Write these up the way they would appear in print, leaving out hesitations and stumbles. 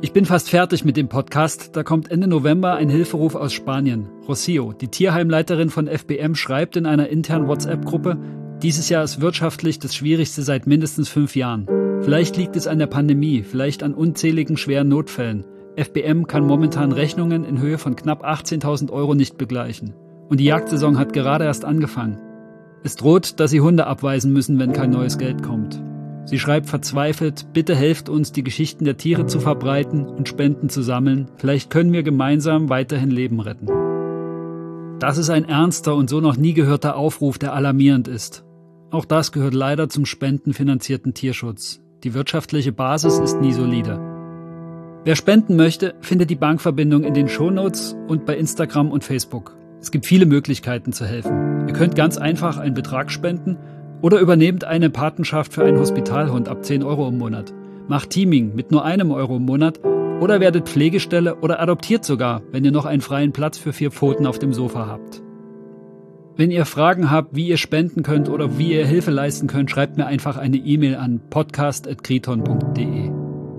Ich bin fast fertig mit dem Podcast. Da kommt Ende November ein Hilferuf aus Spanien. Rocío, die Tierheimleiterin von FBM, schreibt in einer internen WhatsApp-Gruppe: Dieses Jahr ist wirtschaftlich das Schwierigste seit mindestens 5 Jahren. Vielleicht liegt es an der Pandemie, vielleicht an unzähligen schweren Notfällen. FBM kann momentan Rechnungen in Höhe von knapp 18.000 € nicht begleichen. Und die Jagdsaison hat gerade erst angefangen. Es droht, dass sie Hunde abweisen müssen, wenn kein neues Geld kommt. Sie schreibt verzweifelt: Bitte helft uns, die Geschichten der Tiere zu verbreiten und Spenden zu sammeln. Vielleicht können wir gemeinsam weiterhin Leben retten. Das ist ein ernster und so noch nie gehörter Aufruf, der alarmierend ist. Auch das gehört leider zum spendenfinanzierten Tierschutz. Die wirtschaftliche Basis ist nie solide. Wer spenden möchte, findet die Bankverbindung in den Shownotes und bei Instagram und Facebook. Es gibt viele Möglichkeiten zu helfen. Ihr könnt ganz einfach einen Betrag spenden oder übernehmt eine Patenschaft für einen Hospitalhund ab 10 € im Monat. Macht Teaming mit nur 1 € im Monat oder werdet Pflegestelle oder adoptiert sogar, wenn ihr noch einen freien Platz für 4 Pfoten auf dem Sofa habt. Wenn ihr Fragen habt, wie ihr spenden könnt oder wie ihr Hilfe leisten könnt, schreibt mir einfach eine E-Mail an podcast@kriton.de.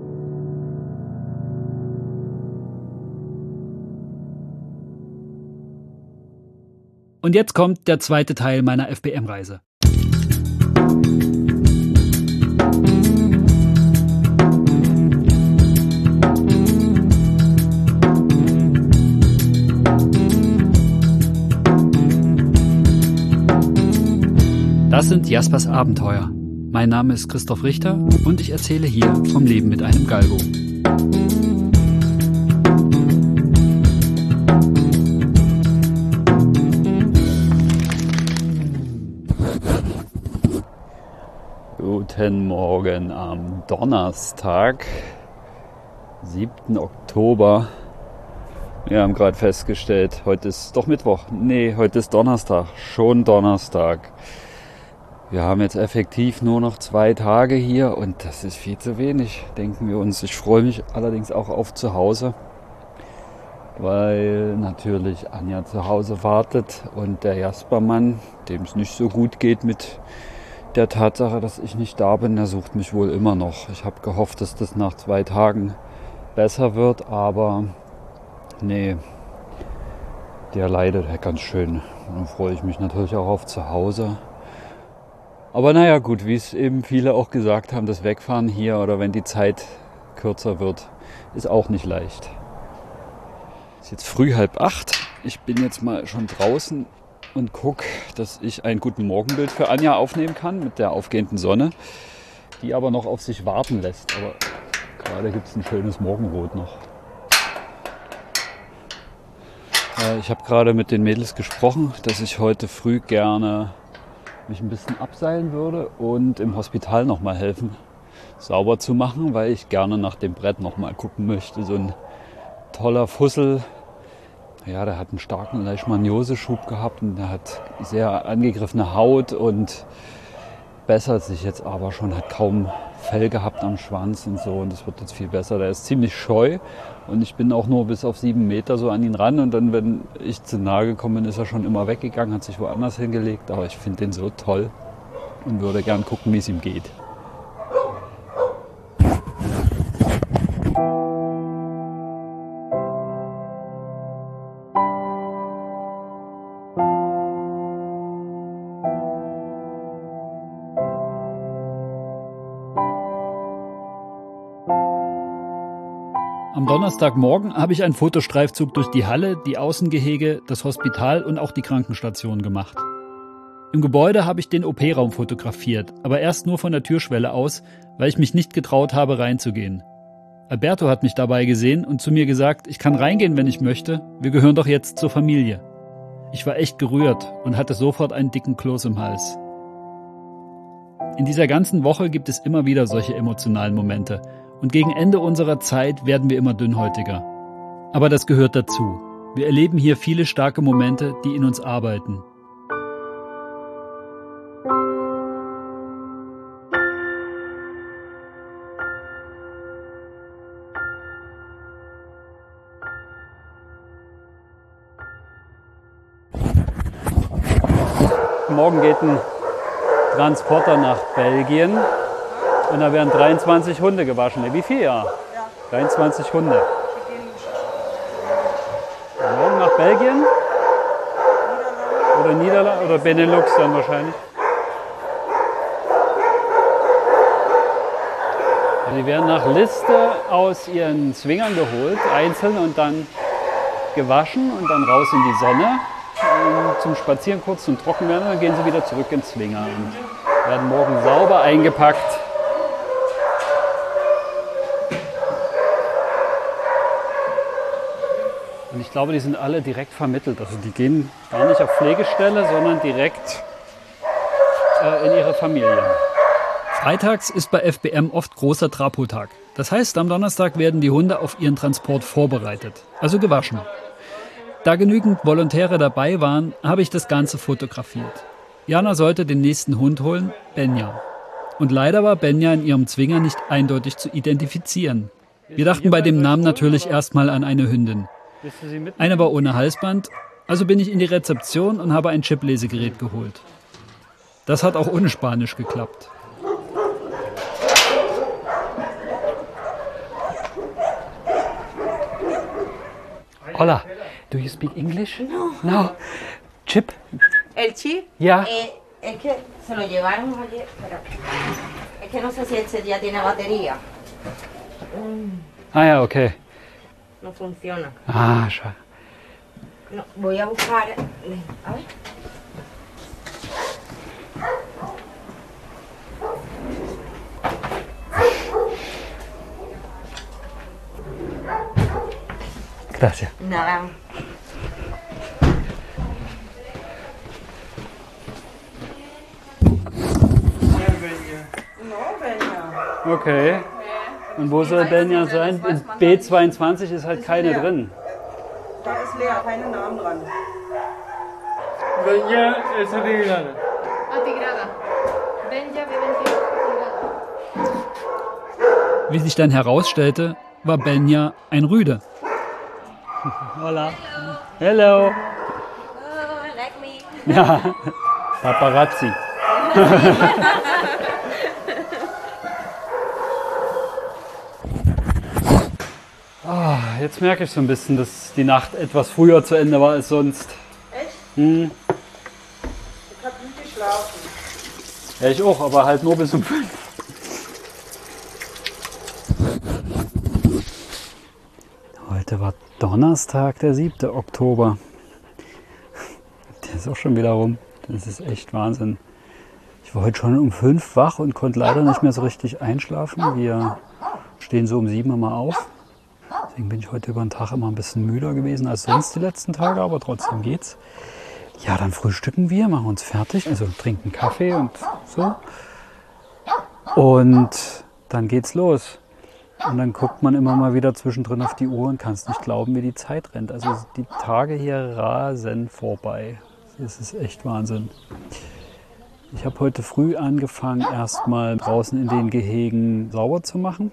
Und jetzt kommt der zweite Teil meiner FBM-Reise. Das sind Jaspers Abenteuer. Mein Name ist Christoph Richter und ich erzähle hier vom Leben mit einem Galgo. Guten Morgen am Donnerstag, 7. Oktober. Wir haben gerade festgestellt, heute ist doch Mittwoch. Nee, heute ist Donnerstag, schon Donnerstag. Wir haben jetzt effektiv nur noch 2 Tage hier und das ist viel zu wenig, denken wir uns. Ich freue mich allerdings auch auf zu Hause, weil natürlich Anja zu Hause wartet und der Jaspermann, dem es nicht so gut geht mit der Tatsache, dass ich nicht da bin, der sucht mich wohl immer noch. Ich habe gehofft, dass das nach 2 Tagen besser wird, aber nee, der leidet ganz schön. Dann freue ich mich natürlich auch auf zu Hause. Aber naja gut, wie es eben viele auch gesagt haben, das Wegfahren hier oder wenn die Zeit kürzer wird, ist auch nicht leicht. Es ist jetzt früh 7:30. Ich bin jetzt mal schon draußen und gucke, dass ich ein guten Morgenbild für Anja aufnehmen kann mit der aufgehenden Sonne, die aber noch auf sich warten lässt. Aber gerade gibt es ein schönes Morgenrot noch. Ich habe gerade mit den Mädels gesprochen, dass ich heute früh gerne mich ein bisschen abseilen würde und im Hospital nochmal helfen, sauber zu machen, weil ich gerne nach dem Brett nochmal gucken möchte. So ein toller Fussel, ja, der hat einen starken Leishmaniose-Schub gehabt und der hat sehr angegriffene Haut und bessert sich jetzt aber schon, hat kaum Fell gehabt am Schwanz und so und das wird jetzt viel besser. Der ist ziemlich scheu und ich bin auch nur bis auf 7 Meter so an ihn ran und dann, wenn ich zu nahe gekommen bin, ist er schon immer weggegangen, hat sich woanders hingelegt, aber ich finde den so toll und würde gern gucken, wie es ihm geht. Am Donnerstagmorgen habe ich einen Fotostreifzug durch die Halle, die Außengehege, das Hospital und auch die Krankenstation gemacht. Im Gebäude habe ich den OP-Raum fotografiert, aber erst nur von der Türschwelle aus, weil ich mich nicht getraut habe, reinzugehen. Alberto hat mich dabei gesehen und zu mir gesagt, ich kann reingehen, wenn ich möchte, wir gehören doch jetzt zur Familie. Ich war echt gerührt und hatte sofort einen dicken Kloß im Hals. In dieser ganzen Woche gibt es immer wieder solche emotionalen Momente. Und gegen Ende unserer Zeit werden wir immer dünnhäutiger. Aber das gehört dazu. Wir erleben hier viele starke Momente, die in uns arbeiten. Morgen geht ein Transporter nach Belgien. Und da werden 23 Hunde gewaschen. Wie viel? Ja? 23 Hunde. Morgen nach Belgien? Oder Niederlande? Oder Benelux dann wahrscheinlich. Die werden nach Liste aus ihren Zwingern geholt, einzeln und dann gewaschen und dann raus in die Sonne zum Spazieren kurz zum Trockenwerden. Dann gehen sie wieder zurück in Zwinger und werden morgen sauber eingepackt. Und ich glaube, die sind alle direkt vermittelt. Also die gehen gar nicht auf Pflegestelle, sondern direkt in ihre Familien. Freitags ist bei FBM oft großer Trapotag. Das heißt, am Donnerstag werden die Hunde auf ihren Transport vorbereitet, also gewaschen. Da genügend Volontäre dabei waren, habe ich das Ganze fotografiert. Jana sollte den nächsten Hund holen, Benja. Und leider war Benja in ihrem Zwinger nicht eindeutig zu identifizieren. Wir dachten bei dem Namen natürlich erstmal an eine Hündin. Eine war ohne Halsband, also bin ich in die Rezeption und habe ein Chiplesegerät geholt. Das hat auch ohne Spanisch geklappt. Hola, do you speak English? No. No. Chip? ¿El chip? Ya. Es que se lo llevaron ayer, pero es que no sé si este día tiene batería. Ah ja, okay. No funciona. Ah, schade. No, voy a buscar. A ver. Gracias. Nada. Okay. Und wo soll Benja sein? In B22 ist halt keine drin. Da ist leer, keine Namen dran. Benja es atigrada. Atigrada. Benja B22 atigrada. Wie sich dann herausstellte, war Benja ein Rüde. Hola. Hello. Oh, like me. Ja, Paparazzi. Jetzt merke ich so ein bisschen, dass die Nacht etwas früher zu Ende war als sonst. Echt? Hm. Ich hab gut geschlafen. Ja, ich auch, aber halt nur bis um 5. Heute war Donnerstag, der 7. Oktober. Der ist auch schon wieder rum. Das ist echt Wahnsinn. Ich war heute schon um 5 wach und konnte leider nicht mehr so richtig einschlafen. Wir stehen so um 7 immer auf. Deswegen bin ich heute über den Tag immer ein bisschen müder gewesen als sonst die letzten Tage, aber trotzdem geht's. Ja, dann frühstücken wir, machen uns fertig, also trinken Kaffee und so. Und dann geht's los. Und dann guckt man immer mal wieder zwischendrin auf die Uhr und kann es nicht glauben, wie die Zeit rennt. Also die Tage hier rasen vorbei. Das ist echt Wahnsinn. Ich habe heute früh angefangen, erstmal draußen in den Gehegen sauber zu machen.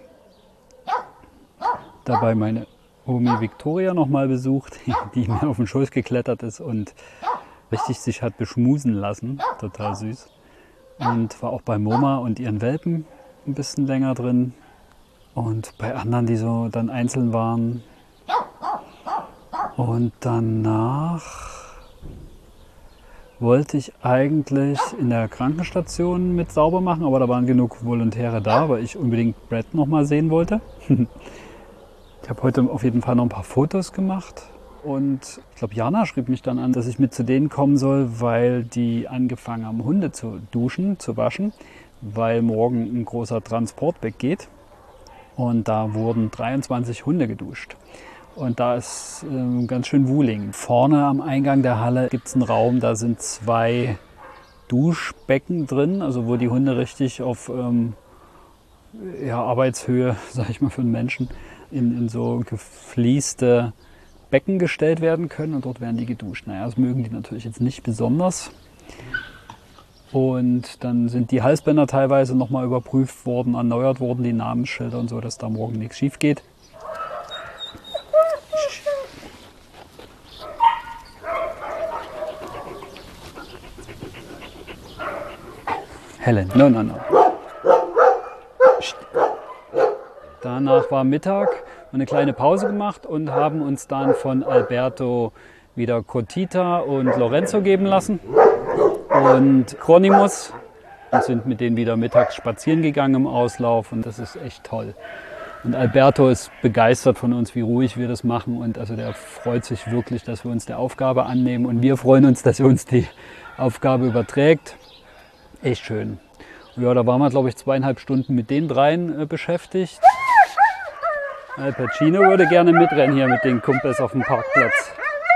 Dabei meine Omi Victoria nochmal besucht, die mir auf den Schoß geklettert ist und richtig sich hat beschmusen lassen. Total süß. Und war auch bei Moma und ihren Welpen ein bisschen länger drin. Und bei anderen, die so dann einzeln waren. Und danach wollte ich eigentlich in der Krankenstation mit sauber machen, aber da waren genug Volontäre da, weil ich unbedingt Brad noch mal sehen wollte. Ich habe heute auf jeden Fall noch ein paar Fotos gemacht. Und ich glaube, Jana schrieb mich dann an, dass ich mit zu denen kommen soll, weil die angefangen haben, Hunde zu duschen, zu waschen, weil morgen ein großer Transport weggeht. Und da wurden 23 Hunde geduscht. Und da ist ganz schön Wuling. Vorne am Eingang der Halle gibt es einen Raum, da sind 2 Duschbecken drin, also wo die Hunde richtig auf Arbeitshöhe, sage ich mal, für einen Menschen, in so geflieste Becken gestellt werden können und dort werden die geduscht. Naja, das mögen die natürlich jetzt nicht besonders. Und dann sind die Halsbänder teilweise nochmal überprüft worden, erneuert worden, die Namensschilder und so, dass da morgen nichts schief geht. Helen, no. Danach war Mittag, eine kleine Pause gemacht und haben uns dann von Alberto wieder Cotita und Lorenzo geben lassen und Chronimus und sind mit denen wieder mittags spazieren gegangen im Auslauf und das ist echt toll. Und Alberto ist begeistert von uns, wie ruhig wir das machen und also der freut sich wirklich, dass wir uns der Aufgabe annehmen und wir freuen uns, dass er uns die Aufgabe überträgt. Echt schön. Ja, da waren wir, glaube ich, 2,5 Stunden mit den dreien beschäftigt. Al Pacino würde gerne mitrennen hier mit den Kumpels auf dem Parkplatz.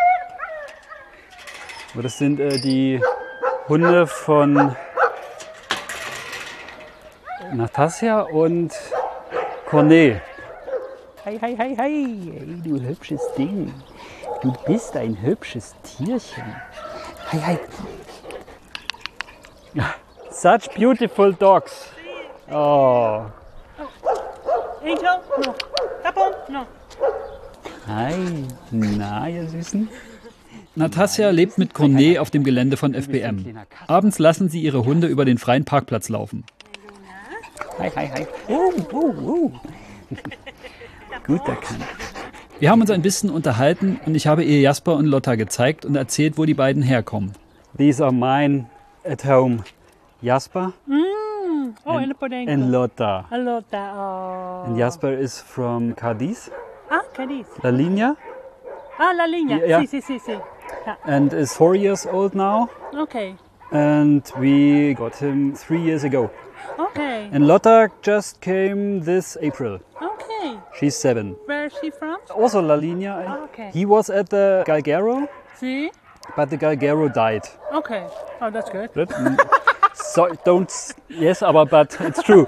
Aber das sind die Hunde von Natasja und Cornet. Hi, hi, hi, hi, hey, du hübsches Ding. Du bist ein hübsches Tierchen. Hi, hi. Such beautiful dogs. Oh. Angel? No. Tapon? No. Hi. Na, ihr Süßen. Natasja lebt mit Cornet auf dem Gelände von FBM. Abends lassen sie ihre Hunde über den freien Parkplatz laufen. Hi, hi, hi. Gut erkannt. Wir haben uns ein bisschen unterhalten und ich habe ihr Jasper und Lotta gezeigt und erzählt, wo die beiden herkommen. These are mine at home. Jasper In Podenco. and Lotta. Lotta. Oh. And Jasper is from Cadiz, Ah, Cadiz. La Línea, Ah, La Línea. Yeah. Sí, sí, sí, sí. Yeah. and is 4 years old now. Okay. And we got him 3 years ago. Okay. And Lotta just came this April. Okay. She's 7. Where is she from? Also La Línea. Ah, okay. He was at the Galgero, See? but the Galgero died. Okay. Oh, that's good. But, so don't. Yes, but it's true.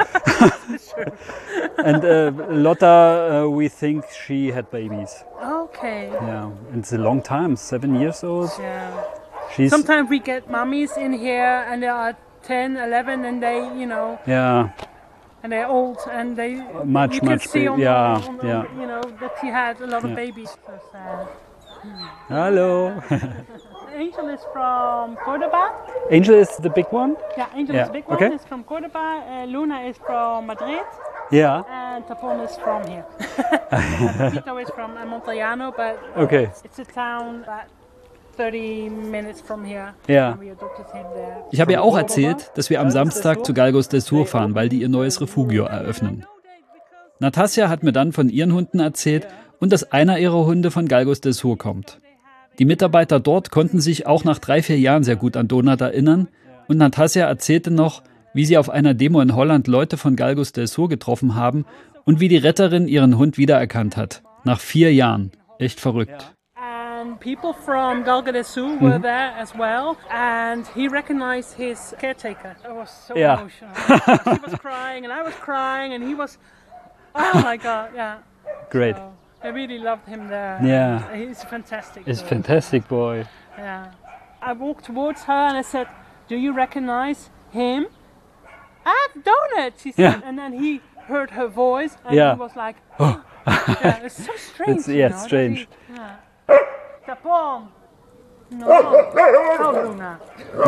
And Lotta, we think she had babies. Okay. Yeah, and it's a long time. 7 years old. Yeah. She's Sometimes we get mummies in here and they are 10, 11 and they, you know, yeah, and they're old and they much you can much see big. on the- Yeah, on the- yeah. you know, that she had a lot of Yeah. babies. So sad. Hello. Angel is from Cordoba. Angel is the big one. Yeah, Angel Yeah, is the big one. okay. Is from Cordoba. Luna is from Madrid. Yeah. And Tapon is from here. Tito is from Montellano, but Okay. it's a town about 30 minutes from here. Ja. And we adopted him there. Ich habe ihr auch erzählt, dass wir am Samstag zu Galgos del Sur fahren, weil die ihr neues Refugio eröffnen. Natasja hat mir dann von ihren Hunden erzählt und dass einer ihrer Hunde von Galgos del Sur kommt. Die Mitarbeiter dort konnten sich auch nach 3-4 Jahren sehr gut an Donat erinnern und Natasja erzählte noch, wie sie auf einer Demo in Holland Leute von Galgos del Sur getroffen haben und wie die Retterin ihren Hund wiedererkannt hat. Nach 4 Jahren. Echt verrückt. And people from Galga del Sur were there as well, and he recognized his caretaker. I was so Yeah. emotional. He was crying, and I was crying, and he was, oh my God, yeah. Great. So I really loved him there. Yeah. He's fantastic. It's though. fantastic boy. Yeah. I walked towards her and I said, "Do you recognize him?" "Ah, Donut," she said, Yeah. and then he heard her voice, and Yeah. he was like, yeah, it's so strange. It's- you yeah, know, it's that strange. he- yeah. Tapon. No. Oh, Luna.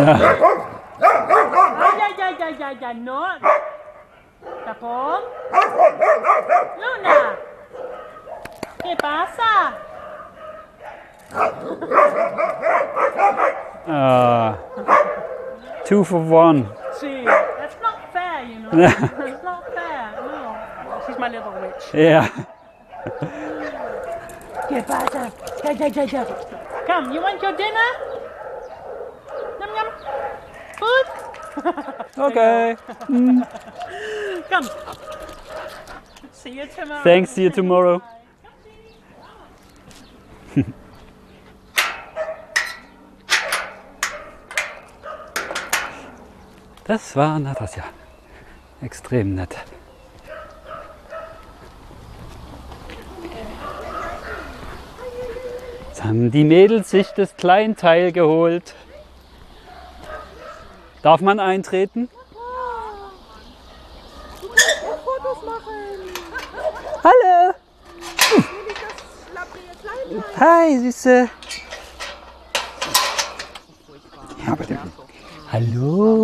Ya, no. Tapon. Luna. ¿Qué pasa? 2 for 1. See, that's not fair, you know. That's not fair. No. She's my little witch. Yeah. ¿Qué pasa? Ya. Come, you want your dinner? Yum yum. Food? Okay. Come. See you tomorrow. Thanks, see you tomorrow. Das war Natasja. Extrem nett. Jetzt haben die Mädels sich das Kleinteil geholt. Darf man eintreten? Fotos machen. Hallo! Hi, Süße! Ja, bitte.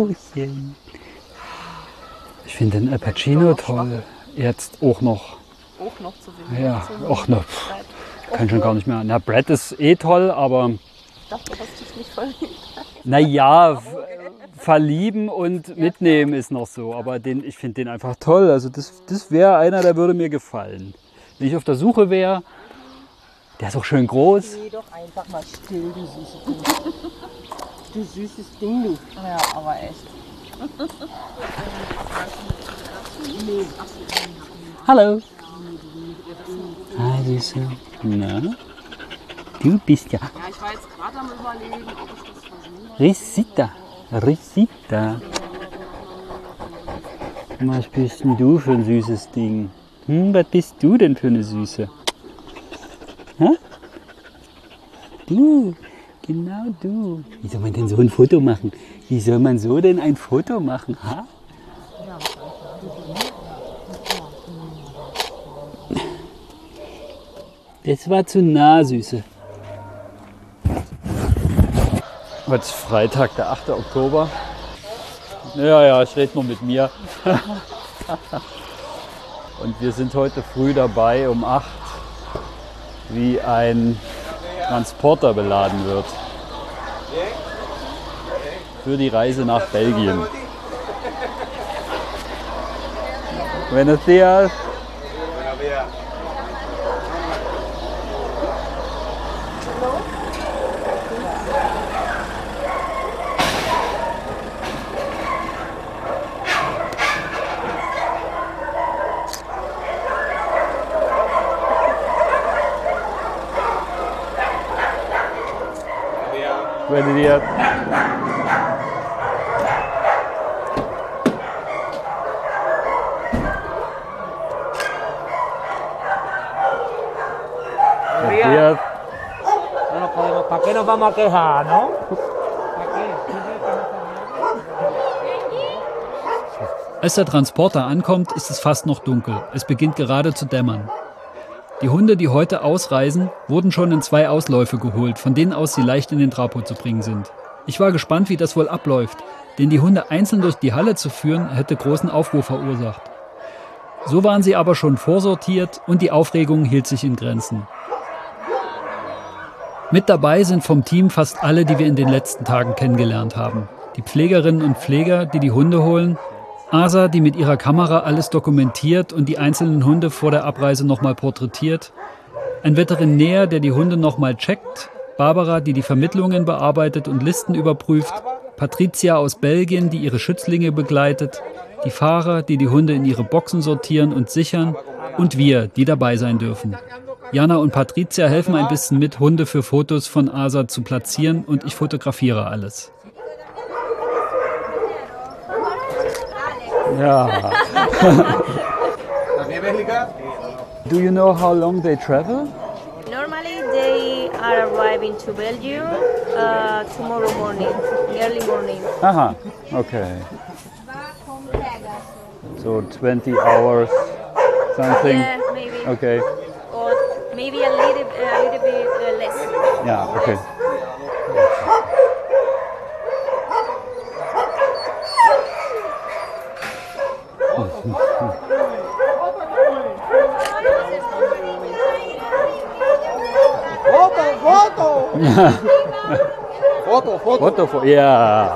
Hallochen! Ich finde den Al Pacino toll. Jetzt auch noch auch noch zu wenig. Ja, ach ne, kann schon gar nicht mehr. Na, Brad ist eh toll, aber... Ich dachte, du hast dich nicht verliebt. Naja, verlieben und mitnehmen ist noch so. Aber ich finde den einfach toll. Also das wäre einer, der würde mir gefallen. Wenn ich auf der Suche wäre, der ist auch schön groß. Geh doch einfach mal still, du süßes Ding. Du süßes Ding, du. Ja, aber echt. Hallo. Hi, Süße. Na? Du bist ja... Ja, ich war jetzt gerade am Überlegen, ob ich das versuche. Risita. Risita. Was bist denn du für ein süßes Ding? Was bist du denn für eine Süße? Hä? Du, genau du. Wie soll man denn so ein Foto machen? Wie soll man so denn ein Foto machen? Ha? Das war zu nah, Süße. Heute ist Freitag, der 8. Oktober. Ja, ich rede nur mit mir. Und wir sind heute früh dabei, um 8, wie ein Transporter beladen wird. Für die Reise nach Belgien. Buenos días. Buenos días. Buenos días. No nos podemos, ¿para qué nos vamos a quejar, no? Als der Transporter ankommt, ist es fast noch dunkel. Es beginnt gerade zu dämmern. Die Hunde, die heute ausreisen, wurden schon in 2 Ausläufe geholt, von denen aus sie leicht in den Trapo zu bringen sind. Ich war gespannt, wie das wohl abläuft, denn die Hunde einzeln durch die Halle zu führen, hätte großen Aufruhr verursacht. So waren sie aber schon vorsortiert und die Aufregung hielt sich in Grenzen. Mit dabei sind vom Team fast alle, die wir in den letzten Tagen kennengelernt haben. Die Pflegerinnen und Pfleger, die die Hunde holen, Asa, die mit ihrer Kamera alles dokumentiert und die einzelnen Hunde vor der Abreise nochmal porträtiert, ein Veterinär, der die Hunde nochmal checkt, Barbara, die die Vermittlungen bearbeitet und Listen überprüft, Patricia aus Belgien, die ihre Schützlinge begleitet, die Fahrer, die die Hunde in ihre Boxen sortieren und sichern und wir, die dabei sein dürfen. Jana und Patricia helfen ein bisschen mit, Hunde für Fotos von Asa zu platzieren und ich fotografiere alles. Ja. Do you know how long they travel? Normally they are arriving to Belgium tomorrow morning, early morning. Aha, okay. So 20 hours, something. Yeah, maybe. Okay. Or maybe a little bit less. Ja, okay. Foto. Ja.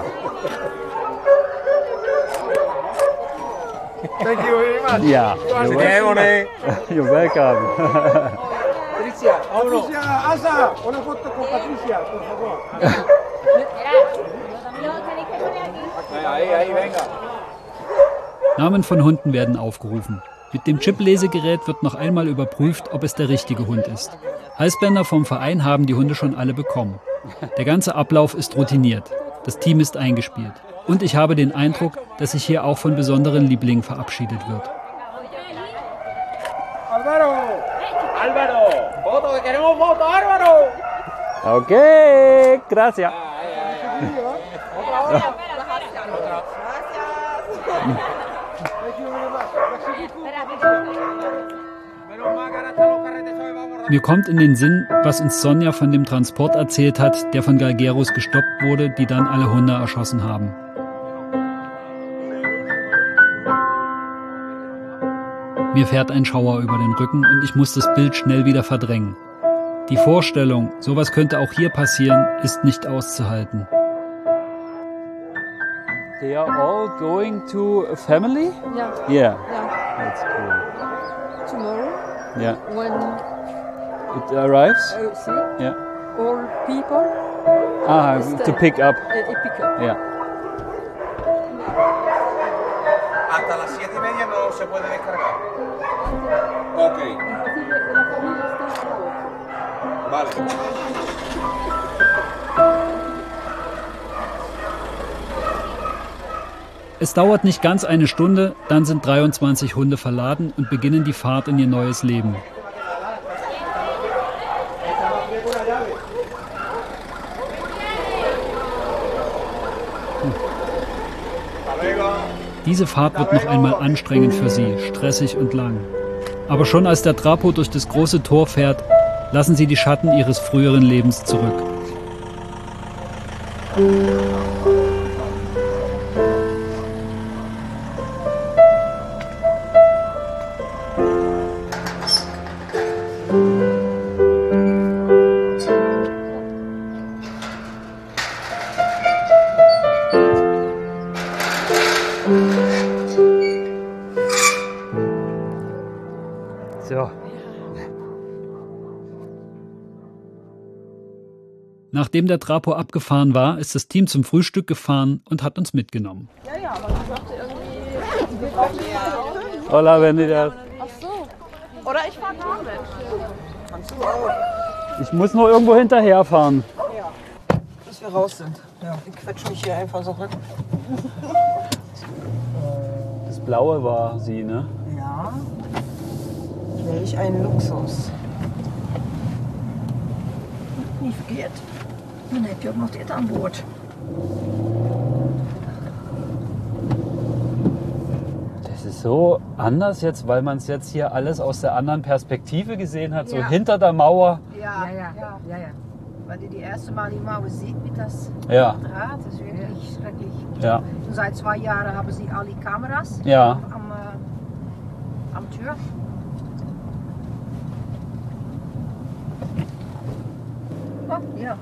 Thank you very much. Ja. You're welcome. Patricia, Asa, una foto con Patricia, por favor. Ahí, venga. Namen von Hunden werden aufgerufen. Mit dem Chip-Lesegerät wird noch einmal überprüft, ob es der richtige Hund ist. Halsbänder vom Verein haben die Hunde schon alle bekommen. Der ganze Ablauf ist routiniert. Das Team ist eingespielt. Und ich habe den Eindruck, dass sich hier auch von besonderen Lieblingen verabschiedet wird. Álvaro, foto, queremos foto, Álvaro. Okay, gracias. Mir kommt in den Sinn, was uns Sonja von dem Transport erzählt hat, der von Galgeros gestoppt wurde, die dann alle Hunde erschossen haben. Mir fährt ein Schauer über den Rücken und ich muss das Bild schnell wieder verdrängen. Die Vorstellung, sowas könnte auch hier passieren, ist nicht auszuhalten. They are all going to a family? Yeah. Yeah, Yeah. that's cool. Tomorrow, Yeah, when it arrives? see Yeah. all people To pick up. pick up. Yeah. Hasta las 7:30 no se puede descargar. Ok. Vale. Es dauert nicht ganz eine Stunde, dann sind 23 Hunde verladen und beginnen die Fahrt in ihr neues Leben. Diese Fahrt wird noch einmal anstrengend für sie, stressig und lang. Aber schon als der Trapo durch das große Tor fährt, lassen sie die Schatten ihres früheren Lebens zurück. So. Nachdem der Trapo abgefahren war, ist das Team zum Frühstück gefahren und hat uns mitgenommen. Ja, aber ich sagte irgendwie, wir brauchen ja. Hola, Benita. Ach so. Oder ich fahre gar nicht. Ich muss nur irgendwo hinterherfahren. Bis wir raus sind. Ja, ich quetsche mich hier einfach so rein. Das Blaue war sie, ne? Ja. Welch ein Luxus. Niet verkeerd. Dan heb je ook nog dit aan boord. Das ist so anders jetzt, weil man es jetzt hier alles aus der anderen Perspektive gesehen hat, so Ja. hinter der Mauer. Ja. Weil ihr die erste Mal die Mauer seht mit das Ja, Draht, das ist wirklich schrecklich. ja, Und seit 2 Jahren haben sie alle Kameras ja. am Tür. Oh, ja.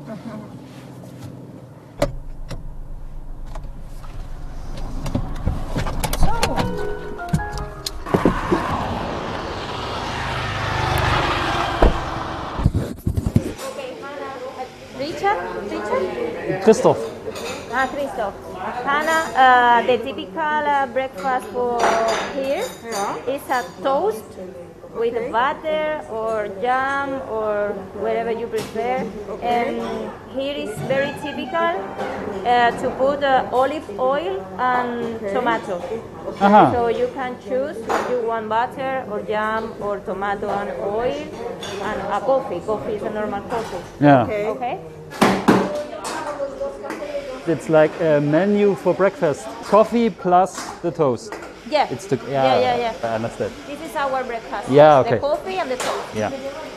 Richard? Christoph. Christoph. Hannah, the typical breakfast for here is a toast with butter or jam or whatever you prefer. And here is very typical to put olive oil and tomato. Aha. So you can choose if you want butter or jam or tomato and oil and a coffee. Coffee is a normal coffee. Ja. Okay? It's like a menu for breakfast. Coffee plus the toast. Yeah. It's the, Yeah. I understand. This is our breakfast. Yeah, okay. The coffee and the toast. Ja.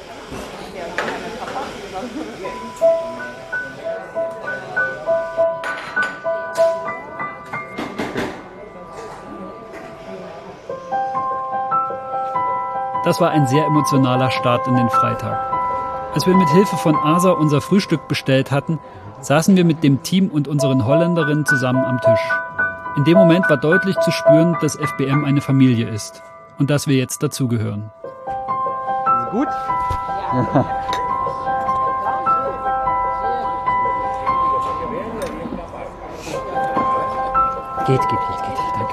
Das war ein sehr emotionaler Start in den Freitag. Als wir mit Hilfe von Asa unser Frühstück bestellt hatten, saßen wir mit dem Team und unseren Holländerinnen zusammen am Tisch. In dem Moment war deutlich zu spüren, dass FBM eine Familie ist und dass wir jetzt dazugehören. Gut? Geht. Danke.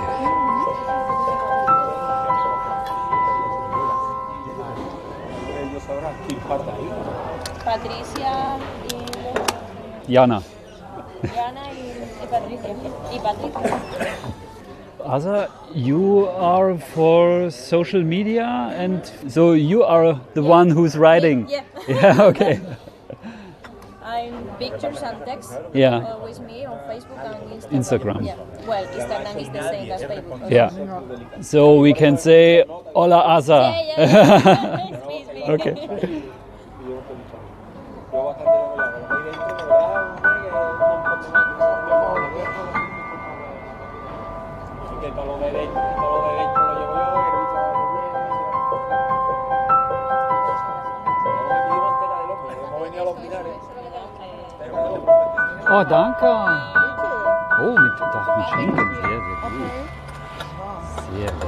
Patricia Jana. Jana y Patricia. Y Patricia. Asa, you are for social media and so you are the one who's writing. Yeah. Yeah, okay. I'm pictures and text. Yeah. With me on Facebook and Instagram. Instagram. Yeah. Well, Instagram is the same as Facebook. Yeah. So we can say hola Asa. Yeah. It's me. Okay. Oh, danke. Oh, mit Schenken. Sehr, sehr gut. Sehr gut.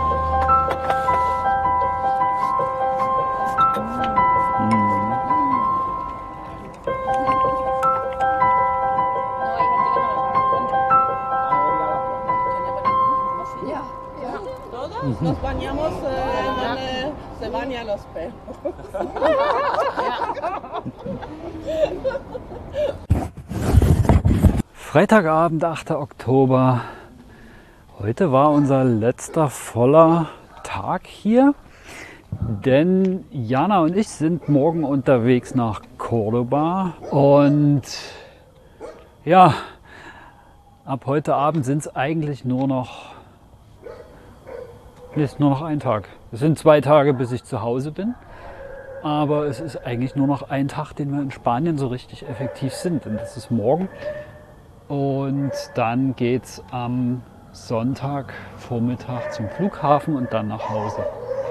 Nos bañamos donde se bañan los perros. Freitagabend, 8. Oktober. Heute war unser letzter voller Tag hier, denn Jana und ich sind morgen unterwegs nach Cordoba und ja, ab heute Abend sind es eigentlich nur noch ein Tag. Es sind 2 Tage, bis ich zu Hause bin, aber es ist eigentlich nur noch ein Tag, den wir in Spanien so richtig effektiv sind, und das ist morgen. Und dann geht es am Sonntagvormittag zum Flughafen und dann nach Hause.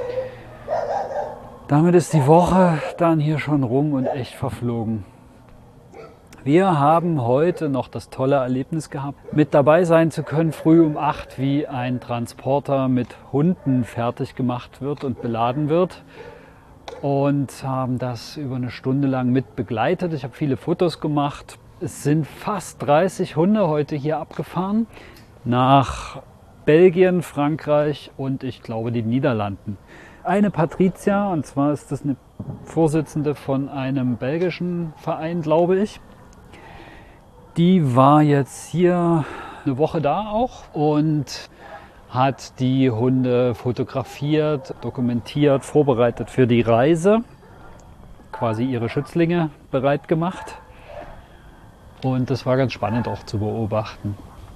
Damit ist die Woche dann hier schon rum und echt verflogen. Wir haben heute noch das tolle Erlebnis gehabt, mit dabei sein zu können, früh um 8, wie ein Transporter mit Hunden fertig gemacht wird und beladen wird. Und haben das über eine Stunde lang mit begleitet. Ich habe viele Fotos gemacht. Es sind fast 30 Hunde heute hier abgefahren nach Belgien, Frankreich und ich glaube die Niederlanden. Eine Patricia, und zwar ist das eine Vorsitzende von einem belgischen Verein, glaube ich. Die war jetzt hier eine Woche da auch und hat die Hunde fotografiert, dokumentiert, vorbereitet für die Reise, quasi ihre Schützlinge bereit gemacht. Und das war ganz spannend auch zu beobachten.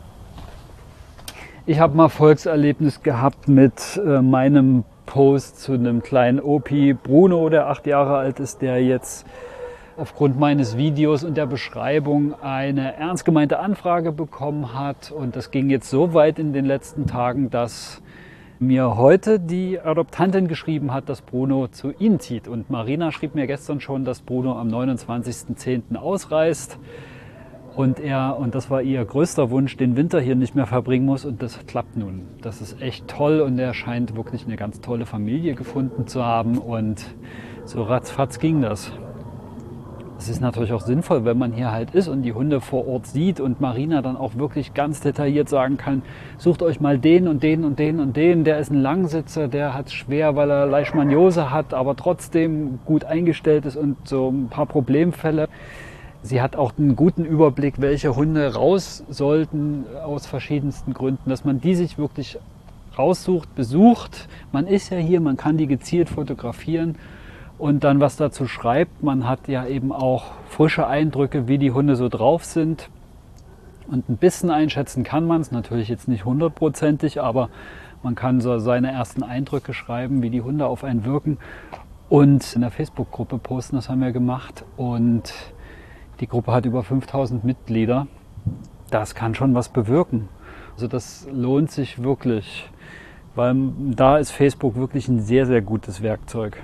Ich habe mal Erfolgserlebnis gehabt mit meinem Post zu einem kleinen Opi Bruno, der 8 Jahre alt ist, der jetzt aufgrund meines Videos und der Beschreibung eine ernst gemeinte Anfrage bekommen hat. Und das ging jetzt so weit in den letzten Tagen, dass mir heute die Adoptantin geschrieben hat, dass Bruno zu ihnen zieht. Und Marina schrieb mir gestern schon, dass Bruno am 29.10. ausreist. Und das war ihr größter Wunsch, den Winter hier nicht mehr verbringen muss. Und das klappt nun. Das ist echt toll und er scheint wirklich eine ganz tolle Familie gefunden zu haben. Und so ratzfatz ging das. Es ist natürlich auch sinnvoll, wenn man hier halt ist und die Hunde vor Ort sieht und Marina dann auch wirklich ganz detailliert sagen kann, sucht euch mal den und den und den und den. Der ist ein Langsitzer, der hat es schwer, weil er Leishmaniose hat, aber trotzdem gut eingestellt ist und so ein paar Problemfälle. Sie hat auch einen guten Überblick, welche Hunde raus sollten aus verschiedensten Gründen, dass man die sich wirklich raussucht, besucht. Man ist ja hier, man kann die gezielt fotografieren und dann was dazu schreibt. Man hat ja eben auch frische Eindrücke, wie die Hunde so drauf sind. Und ein bisschen einschätzen kann man es, natürlich jetzt nicht 100%, aber man kann so seine ersten Eindrücke schreiben, wie die Hunde auf einen wirken. Und in der Facebook-Gruppe posten, das haben wir gemacht. Und die Gruppe hat über 5000 Mitglieder. Das kann schon was bewirken. Also das lohnt sich wirklich, weil da ist Facebook wirklich ein sehr, sehr gutes Werkzeug.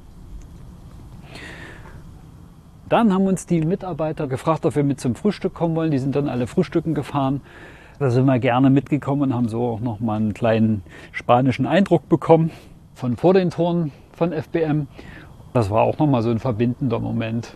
Dann haben uns die Mitarbeiter gefragt, ob wir mit zum Frühstück kommen wollen. Die sind dann alle frühstücken gefahren. Da sind wir gerne mitgekommen und haben so auch noch mal einen kleinen spanischen Eindruck bekommen von vor den Toren von FBM. Das war auch noch mal so ein verbindender Moment.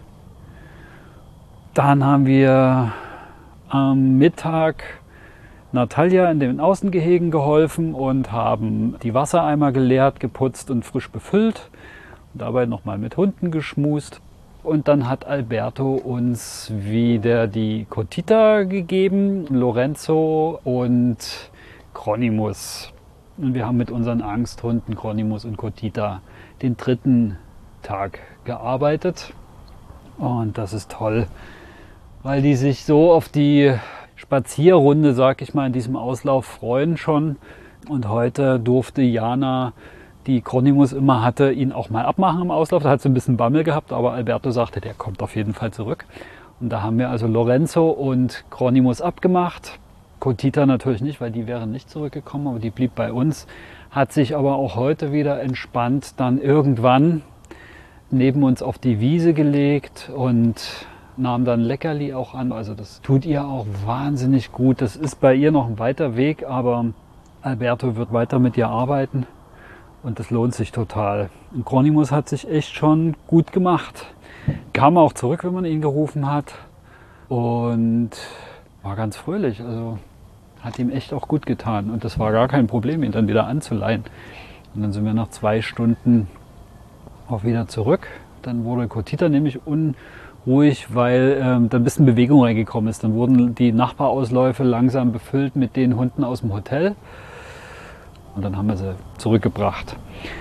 Dann haben wir am Mittag Natalia in den Außengehegen geholfen und haben die Wassereimer geleert, geputzt und frisch befüllt. Und dabei nochmal mit Hunden geschmust. Und dann hat Alberto uns wieder die Cotita gegeben, Lorenzo und Chronimus. Und wir haben mit unseren Angsthunden Chronimus und Cotita den 3. Tag gearbeitet. Und das ist toll, weil die sich so auf die Spazierrunde, sag ich mal, in diesem Auslauf freuen schon. Und heute durfte Jana, die Chronimus immer hatte, ihn auch mal abmachen im Auslauf. Da hat sie ein bisschen Bammel gehabt, aber Alberto sagte, der kommt auf jeden Fall zurück. Und da haben wir also Lorenzo und Chronimus abgemacht. Cotita natürlich nicht, weil die wäre nicht zurückgekommen, aber die blieb bei uns. Hat sich aber auch heute wieder entspannt dann irgendwann neben uns auf die Wiese gelegt und nahm dann Leckerli auch an. Also das tut ihr auch wahnsinnig gut. Das ist bei ihr noch ein weiter Weg, aber Alberto wird weiter mit ihr arbeiten und das lohnt sich total. Und Gronimos hat sich echt schon gut gemacht. Kam auch zurück, wenn man ihn gerufen hat und war ganz fröhlich. Also hat ihm echt auch gut getan und das war gar kein Problem, ihn dann wieder anzuleihen. Und dann sind wir nach 2 Stunden auch wieder zurück. Dann wurde Kotita nämlich unruhig, weil dann ein bisschen Bewegung reingekommen ist. Dann wurden die Nachbarausläufe langsam befüllt mit den Hunden aus dem Hotel. Und dann haben wir sie zurückgebracht.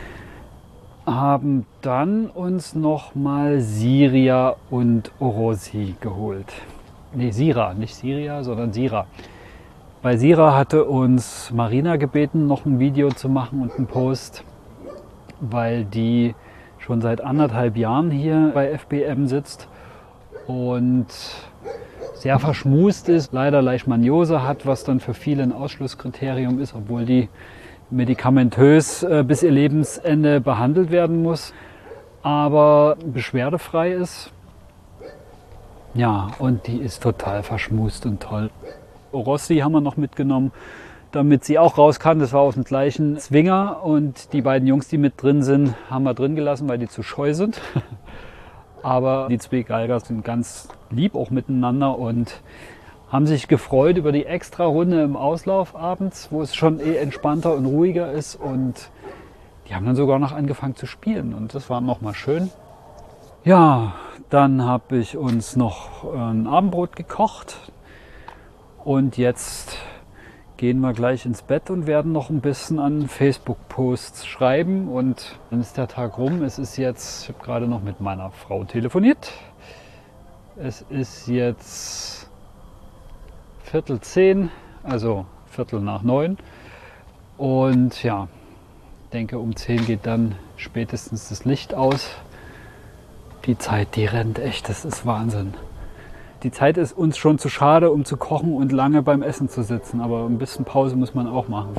Haben dann uns nochmal Siria und Orosi geholt. Nee, Sira, nicht Siria, sondern Sira. Bei Sira hatte uns Marina gebeten, noch ein Video zu machen und einen Post, weil die schon seit 1,5 Jahren hier bei FBM sitzt und sehr verschmust ist, leider Leishmaniose hat, was dann für viele ein Ausschlusskriterium ist, obwohl die medikamentös bis ihr Lebensende behandelt werden muss, aber beschwerdefrei ist. Ja, und die ist total verschmust und toll. Orossi haben wir noch mitgenommen, damit sie auch raus kann. Das war auf dem gleichen Zwinger und die beiden Jungs, die mit drin sind, haben wir drin gelassen, weil die zu scheu sind. Aber die 2 Galgers sind ganz lieb auch miteinander und haben sich gefreut über die extra Runde im Auslauf abends, wo es schon entspannter und ruhiger ist. Und die haben dann sogar noch angefangen zu spielen und das war nochmal schön. Ja, dann habe ich uns noch ein Abendbrot gekocht und jetzt gehen wir gleich ins Bett und werden noch ein bisschen an Facebook-Posts schreiben und dann ist der Tag rum. Es ist jetzt, ich habe gerade noch mit meiner Frau telefoniert. Es ist jetzt 9:45, also 8:45 und ja, denke um 10 geht dann spätestens das Licht aus. Die Zeit, die rennt echt, das ist Wahnsinn. Die Zeit ist uns schon zu schade, um zu kochen und lange beim Essen zu sitzen, aber ein bisschen Pause muss man auch machen.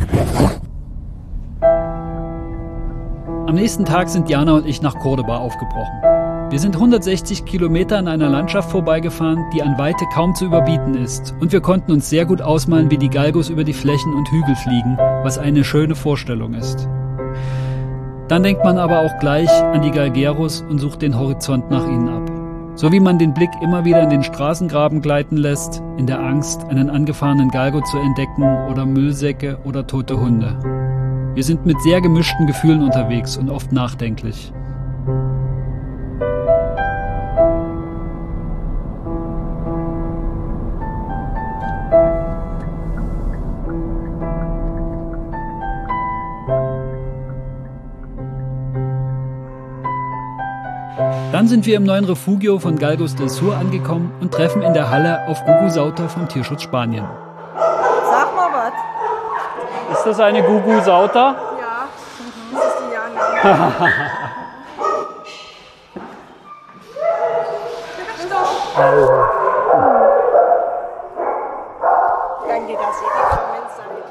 Am nächsten Tag sind Jana und ich nach Cordoba aufgebrochen. Wir sind 160 Kilometer an einer Landschaft vorbeigefahren, die an Weite kaum zu überbieten ist. Und wir konnten uns sehr gut ausmalen, wie die Galgos über die Flächen und Hügel fliegen, was eine schöne Vorstellung ist. Dann denkt man aber auch gleich an die Galgeros und sucht den Horizont nach ihnen ab. So wie man den Blick immer wieder in den Straßengraben gleiten lässt, in der Angst, einen angefahrenen Galgo zu entdecken oder Müllsäcke oder tote Hunde. Wir sind mit sehr gemischten Gefühlen unterwegs und oft nachdenklich. Dann sind wir im neuen Refugio von Galgos del Sur angekommen und treffen in der Halle auf Gugu Sauter vom Tierschutz Spanien. Sag mal was. Ist das eine Gugu Sauter? Ja, das ist die Jana. Danke, dass ihr gekommen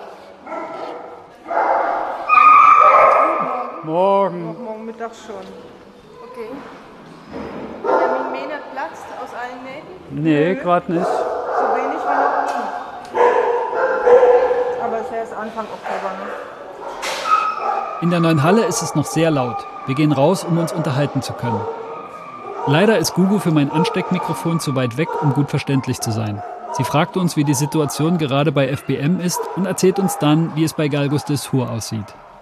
seid. Morgen. Morgen Mittag schon. Okay. Der Mähne platzt aus allen Nähten? Nee, gerade nicht. So wenig wie noch nie. Aber es ist erst Anfang Oktober, ne? In der neuen Halle ist es noch sehr laut. Wir gehen raus, um uns unterhalten zu können. Leider ist Gugu für mein Ansteckmikrofon zu weit weg, um gut verständlich zu sein. Sie fragt uns, wie die Situation gerade bei FBM ist und erzählt uns dann, wie es bei Galgos del Sur aussieht.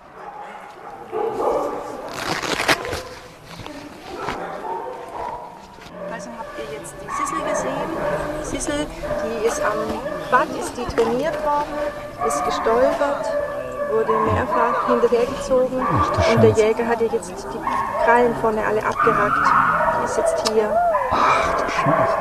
Also habt ihr jetzt die Sissel gesehen? Sissel, die ist am Bad, ist die trainiert worden, ist gestolpert, wurde mehrfach hinterhergezogen und der Jäger hat ihr jetzt die Krallen vorne alle abgehackt. Die ist jetzt hier. Ach du Scheiße.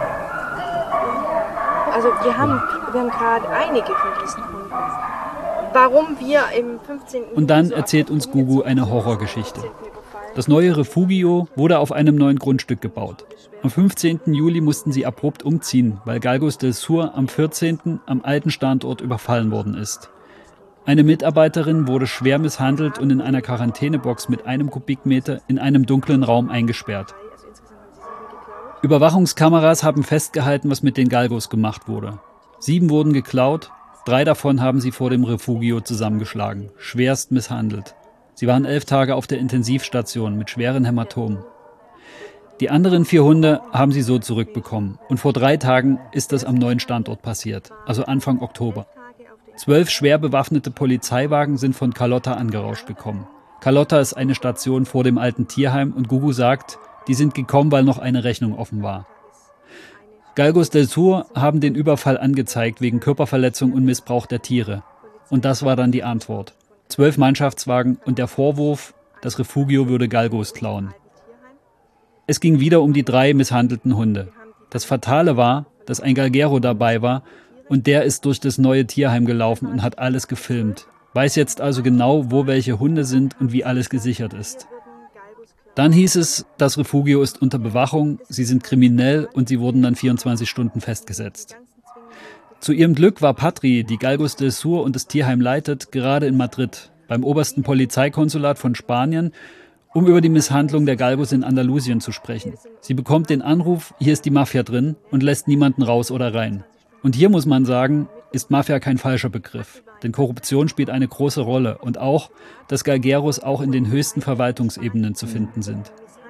Also wir haben gerade einige von diesen Hunden. Warum wir im 15. Und dann erzählt uns Gugu eine Horrorgeschichte. Das neue Refugio wurde auf einem neuen Grundstück gebaut. Am 15. Juli mussten sie abrupt umziehen, weil Galgos del Sur am 14. am alten Standort überfallen worden ist. Eine Mitarbeiterin wurde schwer misshandelt und in einer Quarantänebox mit 1 Kubikmeter in einem dunklen Raum eingesperrt. Überwachungskameras haben festgehalten, was mit den Galgos gemacht wurde. 7 wurden geklaut, 3 davon haben sie vor dem Refugio zusammengeschlagen, schwerst misshandelt. Sie waren 11 Tage auf der Intensivstation mit schweren Hämatomen. Die anderen 4 Hunde haben sie so zurückbekommen. Und vor 3 Tagen ist das am neuen Standort passiert, also Anfang Oktober. 12 schwer bewaffnete Polizeiwagen sind von Carlotta angerauscht gekommen. Carlotta ist eine Station vor dem alten Tierheim und Gugu sagt, die sind gekommen, weil noch eine Rechnung offen war. Galgos del Sur haben den Überfall angezeigt wegen Körperverletzung und Missbrauch der Tiere. Und das war dann die Antwort. 12 Mannschaftswagen und der Vorwurf, das Refugio würde Galgos klauen. Es ging wieder um die 3 misshandelten Hunde. Das Fatale war, dass ein Galgero dabei war und der ist durch das neue Tierheim gelaufen und hat alles gefilmt. Weiß jetzt also genau, wo welche Hunde sind und wie alles gesichert ist. Dann hieß es, das Refugio ist unter Bewachung, sie sind kriminell und sie wurden dann 24 Stunden festgesetzt. Zu ihrem Glück war Patri, die Galgos del Sur und das Tierheim leitet, gerade in Madrid, beim obersten Polizeikonsulat von Spanien, um über die Misshandlung der Galgos in Andalusien zu sprechen. Sie bekommt den Anruf, hier ist die Mafia drin und lässt niemanden raus oder rein. Und hier muss man sagen, ist Mafia kein falscher Begriff. Denn Korruption spielt eine große Rolle und auch, dass Galgeros auch in den höchsten Verwaltungsebenen zu finden sind.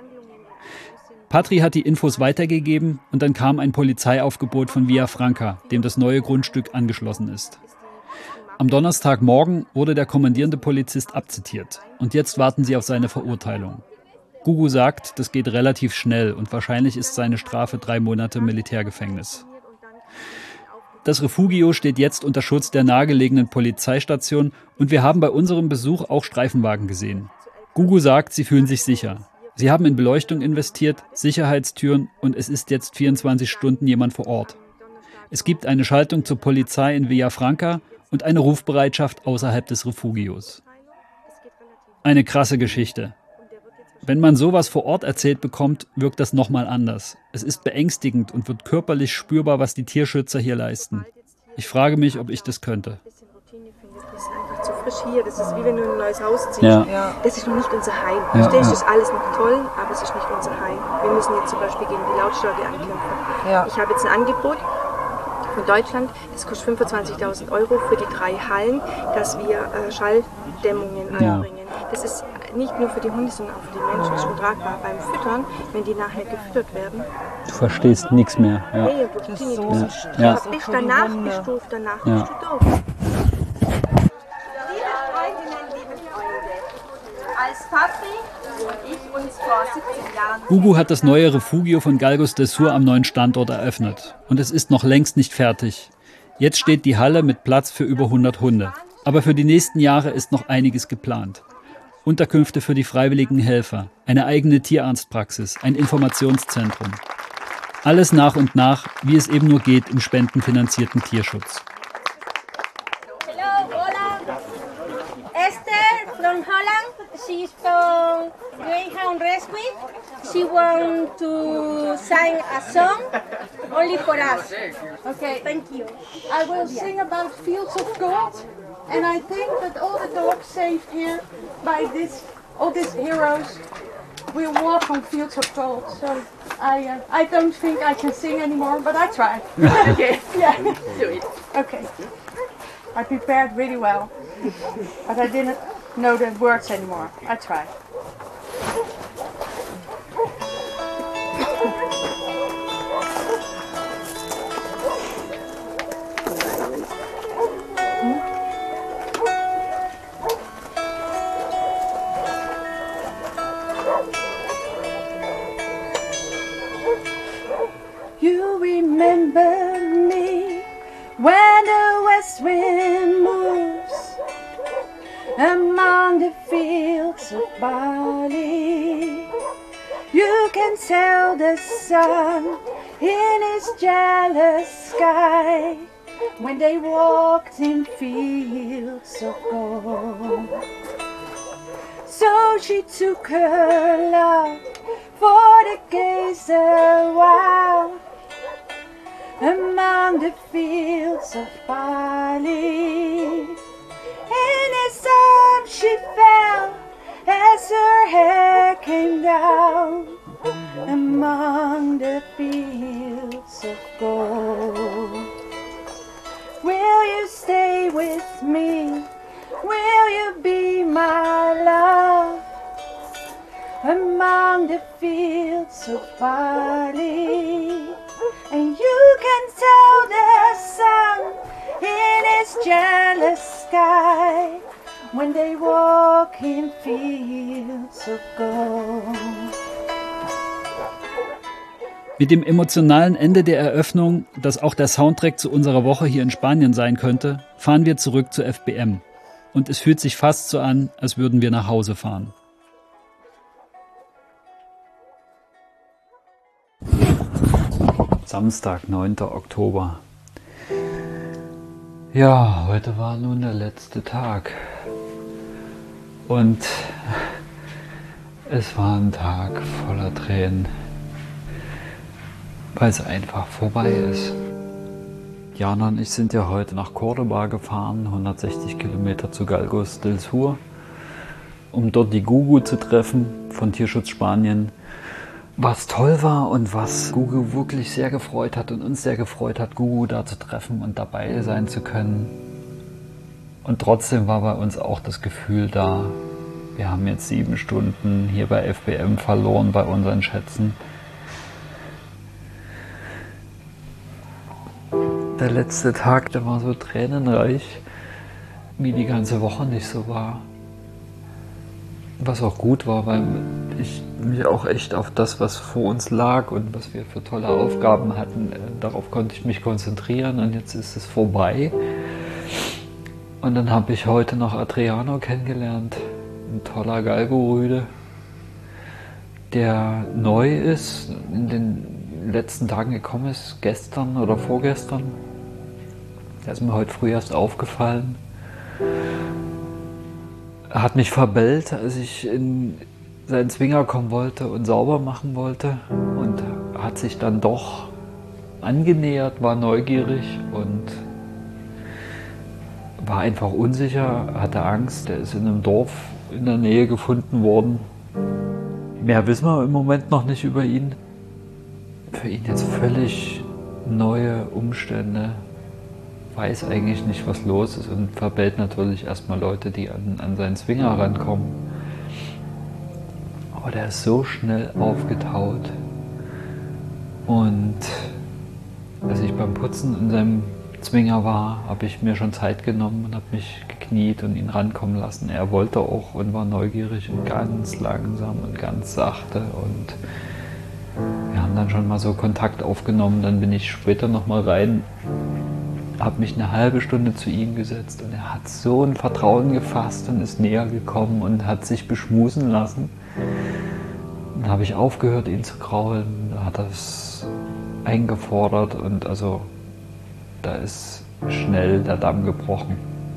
Patri hat die Infos weitergegeben und dann kam ein Polizeiaufgebot von Villafranca, dem das neue Grundstück angeschlossen ist. Am Donnerstagmorgen wurde der kommandierende Polizist abzitiert und jetzt warten sie auf seine Verurteilung. Gugu sagt, das geht relativ schnell und wahrscheinlich ist seine Strafe 3 Monate Militärgefängnis. Das Refugio steht jetzt unter Schutz der nahegelegenen Polizeistation und wir haben bei unserem Besuch auch Streifenwagen gesehen. Gugu sagt, sie fühlen sich sicher. Sie haben in Beleuchtung investiert, Sicherheitstüren und es ist jetzt 24 Stunden jemand vor Ort. Es gibt eine Schaltung zur Polizei in Villafranca und eine Rufbereitschaft außerhalb des Refugios. Eine krasse Geschichte. Wenn man sowas vor Ort erzählt bekommt, wirkt das nochmal anders. Es ist beängstigend und wird körperlich spürbar, was die Tierschützer hier leisten. Ich frage mich, ob ich das könnte. Das ist einfach zu frisch hier. Das ist wie wenn du ein neues Haus ziehst. Ja. Das ist noch nicht unser Heim. Verstehst du, das ist alles noch toll, aber es ist nicht unser Heim. Wir müssen jetzt zum Beispiel gegen die Lautstärke ankämpfen. Ja. Ich habe jetzt ein Angebot von Deutschland, das kostet 25.000 € für die 3 Hallen, dass wir Schalldämmungen einbringen. Das ist nicht nur für die Hunde, sondern auch für die Menschen. Das ist untragbar beim Füttern, wenn die nachher gefüttert werden. Du verstehst nichts mehr. Ja. Nee, Das ist so ein Stress bist für die danach Hunde. bist du danach Ja. bist du doof. Liebe Freundinnen, liebe Freunde, als Patri und ich uns vor 17 Jahren... Gugu hat das neue Refugio von Galgos del Sur am neuen Standort eröffnet. Und es ist noch längst nicht fertig. Jetzt steht die Halle mit Platz für über 100 Hunde. Aber für die nächsten Jahre ist noch einiges geplant. Unterkünfte für die freiwilligen Helfer, eine eigene Tierarztpraxis, ein Informationszentrum. Alles nach und nach, wie es eben nur geht im spendenfinanzierten Tierschutz. Hello, hola. Esther from Holland. She's from Greyhound Rescue. She wants to sing a song only for us. Okay, Thank you. I will sing about Fields of Gold, and I think that all the dogs saved here by all these heroes will walk on Fields of Gold. So I don't think I can sing anymore, but I try. Okay. Yeah. Do it. Okay. I prepared really well, but I didn't know the words anymore. I tried. You remember me when the west wind moves among the fields of barley. You can tell the sun in his jealous sky when they walked in fields of gold. So she took her love for the gaze a while among the fields of barley. In his arms she fell as her hair came down among the fields fields of gold. Will you stay with me? Will you be my love? Among the fields of barley, and you can tell the sun in its jealous sky when they walk in fields of gold. Mit dem emotionalen Ende der Eröffnung, das auch der Soundtrack zu unserer Woche hier in Spanien sein könnte, fahren wir zurück zu FBM. Und es fühlt sich fast so an, als würden wir nach Hause fahren. Samstag, 9. Oktober. Ja, heute war nun der letzte Tag. Und es war ein Tag voller Tränen, weil es einfach vorbei ist. Jana und ich sind ja heute nach Córdoba gefahren, 160 Kilometer zu Galgos del Sur, um dort die Gugu zu treffen von Tierschutz Spanien. Was toll war und was Gugu wirklich sehr gefreut hat und uns sehr gefreut hat, Gugu da zu treffen und dabei sein zu können. Und trotzdem war bei uns auch das Gefühl da, wir haben jetzt 7 Stunden hier bei FBM verloren bei unseren Schätzen. Der letzte Tag, der war so tränenreich, wie die ganze Woche nicht so war. Was auch gut war, weil ich mich auch echt auf das, was vor uns lag und was wir für tolle Aufgaben hatten, darauf konnte ich mich konzentrieren und jetzt ist es vorbei. Und dann habe ich heute noch Adriano kennengelernt, ein toller Galgo-Rüde, der neu ist, in den letzten Tagen gekommen ist, gestern oder vorgestern. Der ist mir heute früh erst aufgefallen. Er hat mich verbellt, als ich in seinen Zwinger kommen wollte und sauber machen wollte und hat sich dann doch angenähert, war neugierig und war einfach unsicher, hatte Angst. Er ist in einem Dorf in der Nähe gefunden worden. Mehr wissen wir im Moment noch nicht über ihn. Für ihn jetzt völlig neue Umstände. Weiß eigentlich nicht, was los ist und verbellt natürlich erstmal Leute, die an seinen Zwinger rankommen. Aber der ist so schnell aufgetaut. Und als ich beim Putzen in seinem Zwinger war, habe ich mir schon Zeit genommen und habe mich gekniet und ihn rankommen lassen. Er wollte auch und war neugierig und ganz langsam und ganz sachte. Und wir haben dann schon mal so Kontakt aufgenommen. Dann bin ich später nochmal rein, habe mich eine halbe Stunde zu ihm gesetzt und er hat so ein Vertrauen gefasst und ist näher gekommen und hat sich beschmusen lassen. Dann habe ich aufgehört, ihn zu kraulen, da hat er es eingefordert und also da ist schnell der Damm gebrochen.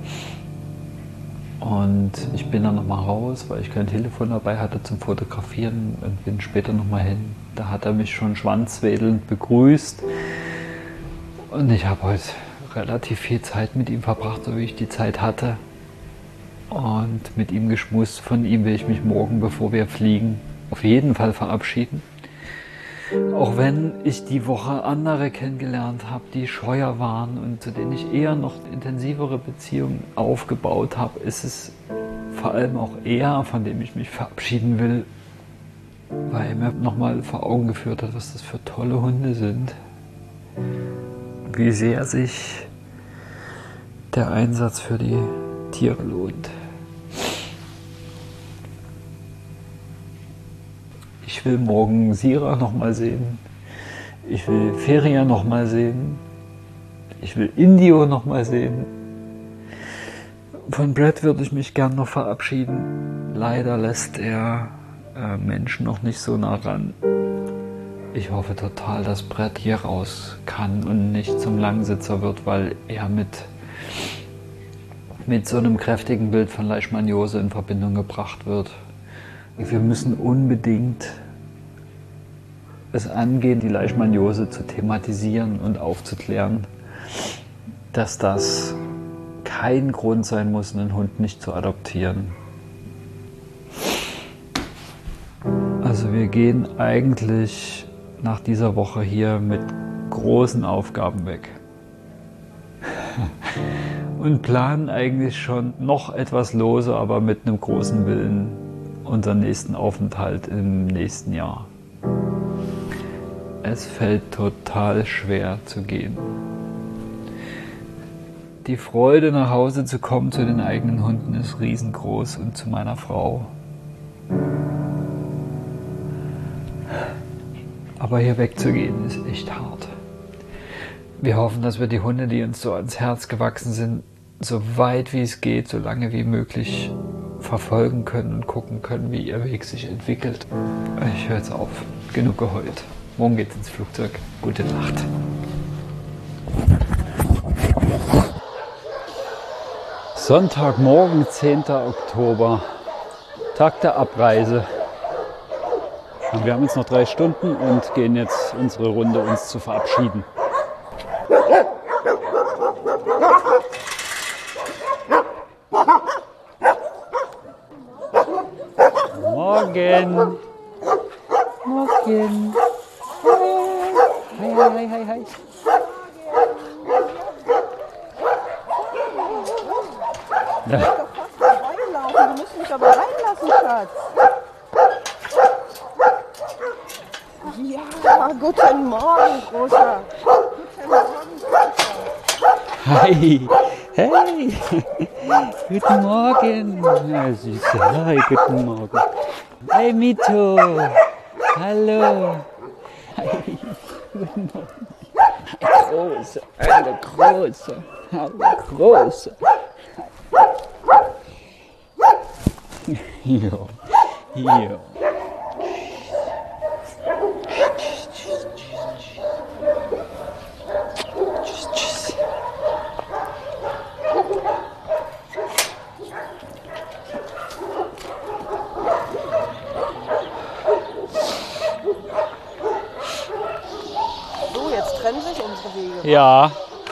Und ich bin dann nochmal raus, weil ich kein Telefon dabei hatte zum Fotografieren und bin später nochmal hin. Da hat er mich schon schwanzwedelnd begrüßt und ich habe heute relativ viel Zeit mit ihm verbracht, so wie ich die Zeit hatte. Und mit ihm geschmust. Von ihm will ich mich morgen, bevor wir fliegen, auf jeden Fall verabschieden. Auch wenn ich die Woche andere kennengelernt habe, die scheuer waren und zu denen ich eher noch intensivere Beziehungen aufgebaut habe, ist es vor allem auch er, von dem ich mich verabschieden will, weil er mir nochmal vor Augen geführt hat, was das für tolle Hunde sind. Wie sehr sich der Einsatz für die Tiere lohnt. Ich will morgen Sira nochmal sehen. Ich will Feria nochmal sehen. Ich will Indio nochmal sehen. Von Brett würde ich mich gern noch verabschieden. Leider lässt er Menschen noch nicht so nah ran. Ich hoffe total, dass Brett hier raus kann und nicht zum Langsitzer wird, weil er mit so einem kräftigen Bild von Leishmaniose in Verbindung gebracht wird. Wir müssen unbedingt es angehen, die Leishmaniose zu thematisieren und aufzuklären, dass das kein Grund sein muss, einen Hund nicht zu adoptieren. Also wir gehen eigentlich nach dieser Woche hier mit großen Aufgaben weg. Und planen eigentlich schon noch etwas lose, aber mit einem großen Willen unseren nächsten Aufenthalt im nächsten Jahr. Es fällt total schwer zu gehen. Die Freude, nach Hause zu kommen zu den eigenen Hunden, ist riesengroß und zu meiner Frau. Aber hier wegzugehen ist echt hart. Wir hoffen, dass wir die Hunde, die uns so ans Herz gewachsen sind, so weit wie es geht, so lange wie möglich verfolgen können und gucken können, wie ihr Weg sich entwickelt. Ich höre jetzt auf. Genug geheult. Morgen geht's ins Flugzeug. Gute Nacht. Sonntagmorgen, 10. Oktober. Tag der Abreise. Und wir haben jetzt noch 3 Stunden und gehen jetzt unsere Runde, uns zu verabschieden. Morgen. Morgen. Hi, hi, hi, hi, hi. Ja. Reinlaufen, du musst mich aber reinlassen, Schatz. Ja, guten Morgen, Großer. Guten Morgen, Großer. Hi. Hey. Guten Morgen. Ja, Süße. Hi, guten Morgen. Hey, Mito. Hallo. Hi. Guten Morgen. Hi, Große. Hallo, Große. Hallo, Große. Hier. Hier. So, jetzt trennen sich unsere Wege. Ja.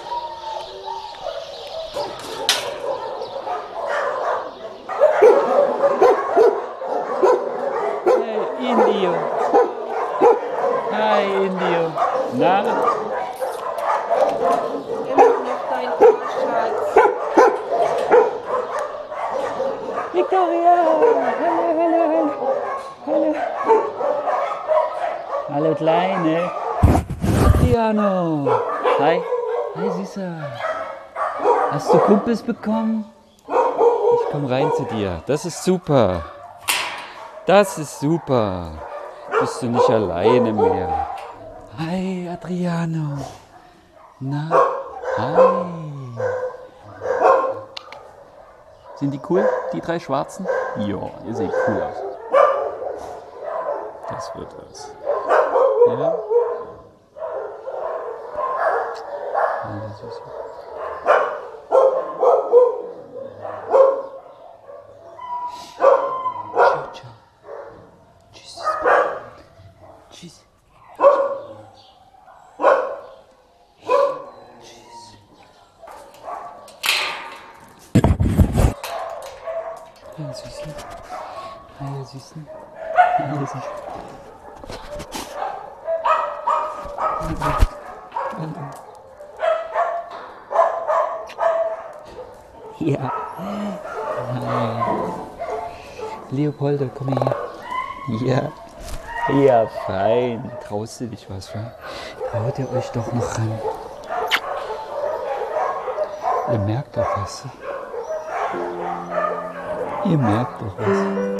Hey, Indio. Hi, Indio. Na? Immer noch dein Schatz. Victoria! Hallo, hallo, hallo. Hallo. Hallo, Kleine. Diano. Hi. Hi, Süßer. Hast du Kumpels bekommen? Ich komm rein zu dir. Das ist super. Das ist super. Bist du nicht alleine mehr. Hi, Adriano. Na? Hi. Sind die cool, die 3 Schwarzen? Ja, ihr seht cool aus. Das wird was. Ja? Ja, süß. Ciao, ciao. Tschüss. Tschüss. Hallo Süßen. Hallo Süßen. Hallo Süßen. Hallo. Ja. Hallo. Leopoldo, komm her. Ja. Ja, fein. Traust du dich was, wa? Traut ihr euch doch noch ran. Ihr merkt doch was. Ihr merkt doch was.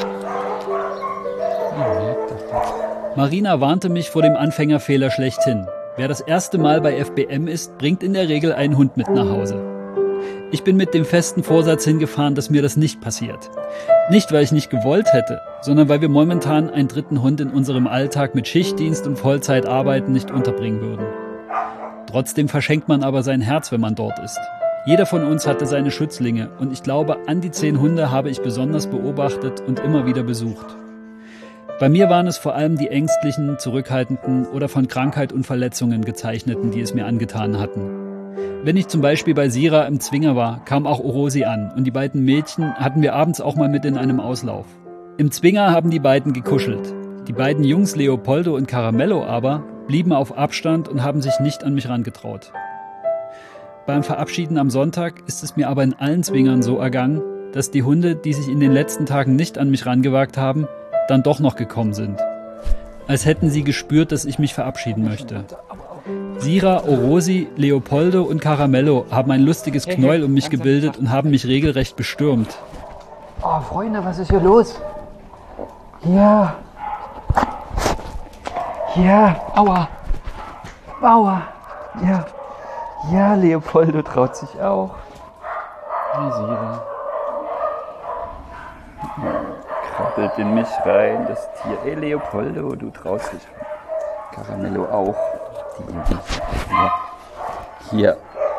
Ihr merkt doch was. Marina warnte mich vor dem Anfängerfehler schlechthin. Wer das erste Mal bei FBM ist, bringt in der Regel einen Hund mit nach Hause. Ich bin mit dem festen Vorsatz hingefahren, dass mir das nicht passiert. Nicht, weil ich nicht gewollt hätte, sondern weil wir momentan einen 3. Hund in unserem Alltag mit Schichtdienst und Vollzeitarbeiten nicht unterbringen würden. Trotzdem verschenkt man aber sein Herz, wenn man dort ist. Jeder von uns hatte seine Schützlinge und ich glaube, an die 10 Hunde habe ich besonders beobachtet und immer wieder besucht. Bei mir waren es vor allem die ängstlichen, zurückhaltenden oder von Krankheit und Verletzungen gezeichneten, die es mir angetan hatten. Wenn ich zum Beispiel bei Sira im Zwinger war, kam auch Orosi an und die beiden Mädchen hatten wir abends auch mal mit in einem Auslauf. Im Zwinger haben die beiden gekuschelt. Die beiden Jungs Leopoldo und Caramello aber blieben auf Abstand und haben sich nicht an mich rangetraut. Beim Verabschieden am Sonntag ist es mir aber in allen Zwingern so ergangen, dass die Hunde, die sich in den letzten Tagen nicht an mich rangewagt haben, dann doch noch gekommen sind. Als hätten sie gespürt, dass ich mich verabschieden möchte. Sira, Orosi, Leopoldo und Caramello haben ein lustiges Knäuel um mich gebildet und haben mich regelrecht bestürmt. Oh, Freunde, was ist hier los? Ja. Ja. Aua. Aua. Ja. Ja, Leopoldo traut sich auch. Hey, Sira. Krabbelt in mich rein, das Tier. Ey, Leopoldo, du traust dich. Caramello auch. Hier.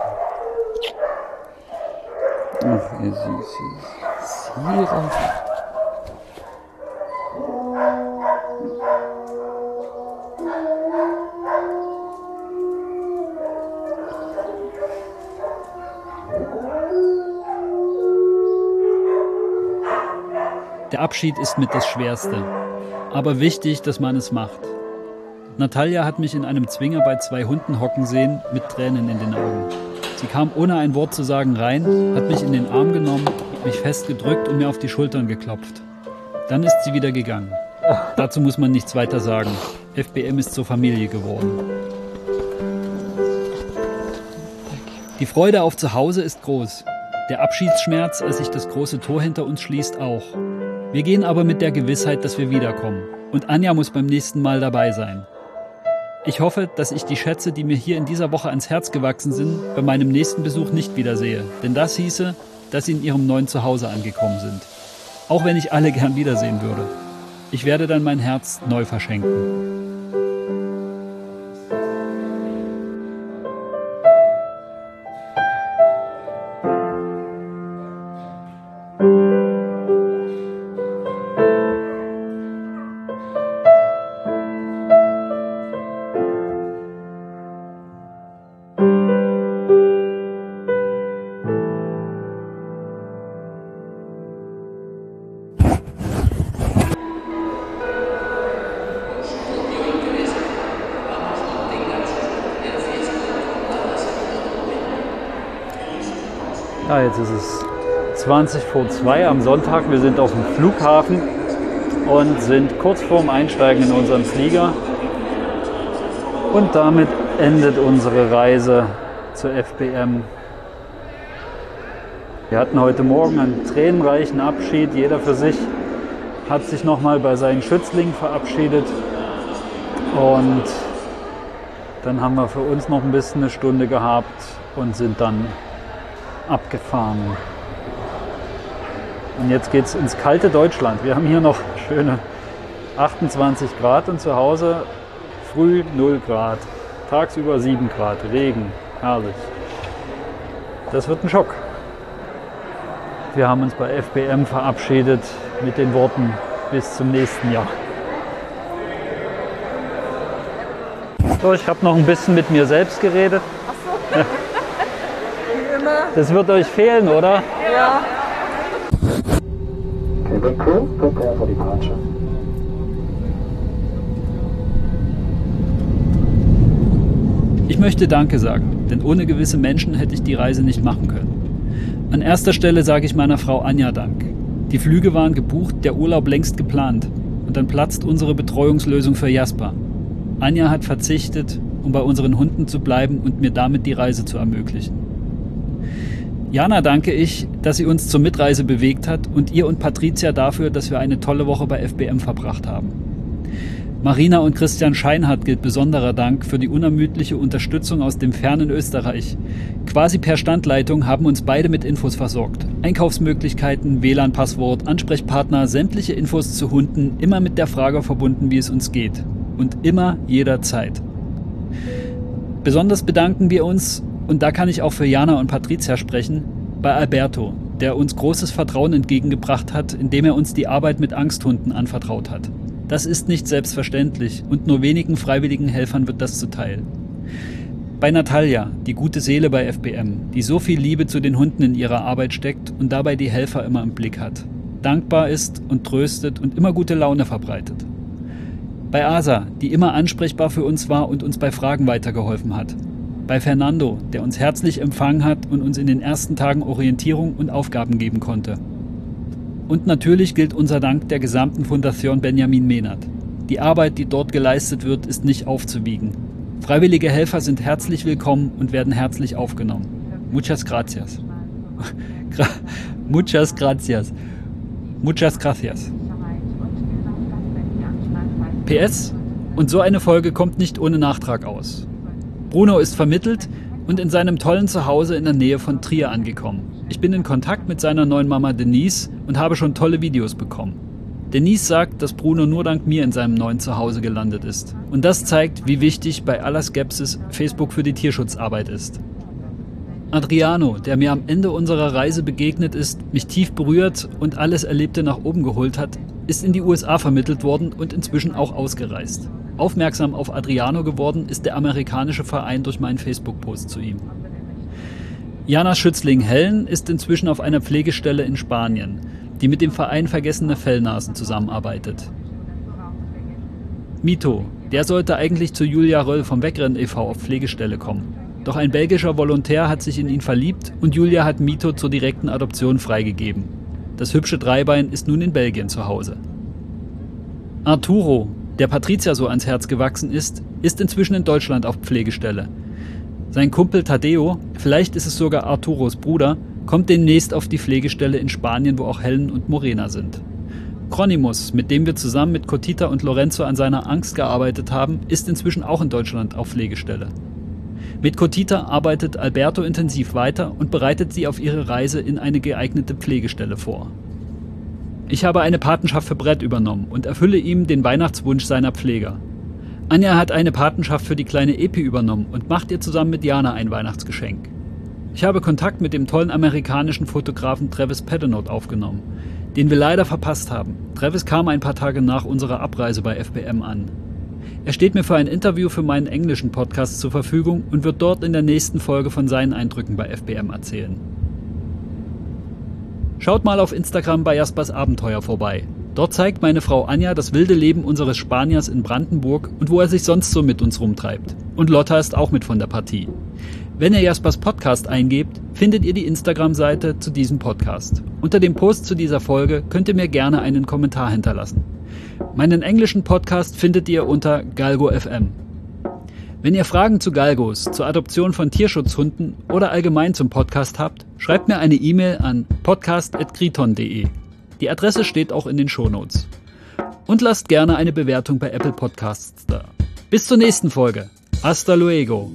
Ach, ihr Süßes. Sira. Der Abschied ist mit das Schwerste, aber wichtig, dass man es macht. Natalia hat mich in einem Zwinger bei 2 Hunden hocken sehen, mit Tränen in den Augen. Sie kam ohne ein Wort zu sagen rein, hat mich in den Arm genommen, mich festgedrückt und mir auf die Schultern geklopft. Dann ist sie wieder gegangen. Dazu muss man nichts weiter sagen. FBM ist zur Familie geworden. Die Freude auf Zuhause ist groß. Der Abschiedsschmerz, als sich das große Tor hinter uns schließt, auch. Wir gehen aber mit der Gewissheit, dass wir wiederkommen. Und Anja muss beim nächsten Mal dabei sein. Ich hoffe, dass ich die Schätze, die mir hier in dieser Woche ans Herz gewachsen sind, bei meinem nächsten Besuch nicht wiedersehe. Denn das hieße, dass sie in ihrem neuen Zuhause angekommen sind. Auch wenn ich alle gern wiedersehen würde. Ich werde dann mein Herz neu verschenken. Ja, jetzt ist es 20 vor 2 am Sonntag. Wir sind auf dem Flughafen und sind kurz vorm Einsteigen in unseren Flieger. Und damit endet unsere Reise zur FBM. Wir hatten heute Morgen einen tränenreichen Abschied. Jeder für sich hat sich nochmal bei seinen Schützlingen verabschiedet. Und dann haben wir für uns noch ein bisschen eine Stunde gehabt und sind dann abgefahren. Und jetzt geht es ins kalte Deutschland. Wir haben hier noch schöne 28 Grad und zu Hause früh 0 Grad. Tagsüber 7 Grad. Regen. Herrlich. Das wird ein Schock. Wir haben uns bei FBM verabschiedet mit den Worten bis zum nächsten Jahr. So, ich habe noch ein bisschen mit mir selbst geredet. Ach so. Wie immer. Das wird euch fehlen, oder? Ja. Cabin crew, prepare for departure. Ich möchte Danke sagen, denn ohne gewisse Menschen hätte ich die Reise nicht machen können. An erster Stelle sage ich meiner Frau Anja Dank. Die Flüge waren gebucht, der Urlaub längst geplant. Und dann platzt unsere Betreuungslösung für Jasper. Anja hat verzichtet, um bei unseren Hunden zu bleiben und mir damit die Reise zu ermöglichen. Jana danke ich, dass sie uns zur Mitreise bewegt hat und ihr und Patricia dafür, dass wir eine tolle Woche bei FBM verbracht haben. Marina und Christian Scheinhardt gilt besonderer Dank für die unermüdliche Unterstützung aus dem fernen Österreich. Quasi per Standleitung haben uns beide mit Infos versorgt. Einkaufsmöglichkeiten, WLAN-Passwort, Ansprechpartner, sämtliche Infos zu Hunden, immer mit der Frage verbunden, wie es uns geht. Und immer jederzeit. Besonders bedanken wir uns, und da kann ich auch für Jana und Patricia sprechen, bei Alberto, der uns großes Vertrauen entgegengebracht hat, indem er uns die Arbeit mit Angsthunden anvertraut hat. Das ist nicht selbstverständlich und nur wenigen freiwilligen Helfern wird das zuteil. Bei Natalia, die gute Seele bei FBM, die so viel Liebe zu den Hunden in ihrer Arbeit steckt und dabei die Helfer immer im Blick hat, dankbar ist und tröstet und immer gute Laune verbreitet. Bei Asa, die immer ansprechbar für uns war und uns bei Fragen weitergeholfen hat. Bei Fernando, der uns herzlich empfangen hat und uns in den ersten Tagen Orientierung und Aufgaben geben konnte. Und natürlich gilt unser Dank der gesamten Fundación Benjamin Menat. Die Arbeit, die dort geleistet wird, ist nicht aufzuwiegen. Freiwillige Helfer sind herzlich willkommen und werden herzlich aufgenommen. Muchas gracias. Muchas gracias. Muchas gracias. PS, und so eine Folge kommt nicht ohne Nachtrag aus. Bruno ist vermittelt und in seinem tollen Zuhause in der Nähe von Trier angekommen. Ich bin in Kontakt mit seiner neuen Mama Denise und habe schon tolle Videos bekommen. Denise sagt, dass Bruno nur dank mir in seinem neuen Zuhause gelandet ist. Und das zeigt, wie wichtig bei aller Skepsis Facebook für die Tierschutzarbeit ist. Adriano, der mir am Ende unserer Reise begegnet ist, mich tief berührt und alles Erlebte nach oben geholt hat, ist in die USA vermittelt worden und inzwischen auch ausgereist. Aufmerksam auf Adriano geworden ist der amerikanische Verein durch meinen Facebook-Post zu ihm. Jana Schützling-Hellen ist inzwischen auf einer Pflegestelle in Spanien, die mit dem Verein Vergessene Fellnasen zusammenarbeitet. Mito, der sollte eigentlich zu Julia Röll vom Wegrennen e.V. auf Pflegestelle kommen. Doch ein belgischer Volontär hat sich in ihn verliebt und Julia hat Mito zur direkten Adoption freigegeben. Das hübsche Dreibein ist nun in Belgien zu Hause. Arturo, der Patricia so ans Herz gewachsen ist inzwischen in Deutschland auf Pflegestelle. Sein Kumpel Tadeo, vielleicht ist es sogar Arturos Bruder, kommt demnächst auf die Pflegestelle in Spanien, wo auch Helen und Morena sind. Chronimus, mit dem wir zusammen mit Cotita und Lorenzo an seiner Angst gearbeitet haben, ist inzwischen auch in Deutschland auf Pflegestelle. Mit Cotita arbeitet Alberto intensiv weiter und bereitet sie auf ihre Reise in eine geeignete Pflegestelle vor. Ich habe eine Patenschaft für Brett übernommen und erfülle ihm den Weihnachtswunsch seiner Pfleger. Anja hat eine Patenschaft für die kleine Epi übernommen und macht ihr zusammen mit Jana ein Weihnachtsgeschenk. Ich habe Kontakt mit dem tollen amerikanischen Fotografen Travis Padenot aufgenommen, den wir leider verpasst haben. Travis kam ein paar Tage nach unserer Abreise bei FBM an. Er steht mir für ein Interview für meinen englischen Podcast zur Verfügung und wird dort in der nächsten Folge von seinen Eindrücken bei FBM erzählen. Schaut mal auf Instagram bei Jaspers Abenteuer vorbei. Dort zeigt meine Frau Anja das wilde Leben unseres Spaniers in Brandenburg und wo er sich sonst so mit uns rumtreibt. Und Lotta ist auch mit von der Partie. Wenn ihr Jaspers Podcast eingebt, findet ihr die Instagram-Seite zu diesem Podcast. Unter dem Post zu dieser Folge könnt ihr mir gerne einen Kommentar hinterlassen. Meinen englischen Podcast findet ihr unter Galgo FM. Wenn ihr Fragen zu Galgos, zur Adoption von Tierschutzhunden oder allgemein zum Podcast habt, schreibt mir eine E-Mail an podcast@kriton.de. Die Adresse steht auch in den Shownotes. Und lasst gerne eine Bewertung bei Apple Podcasts da. Bis zur nächsten Folge. Hasta luego.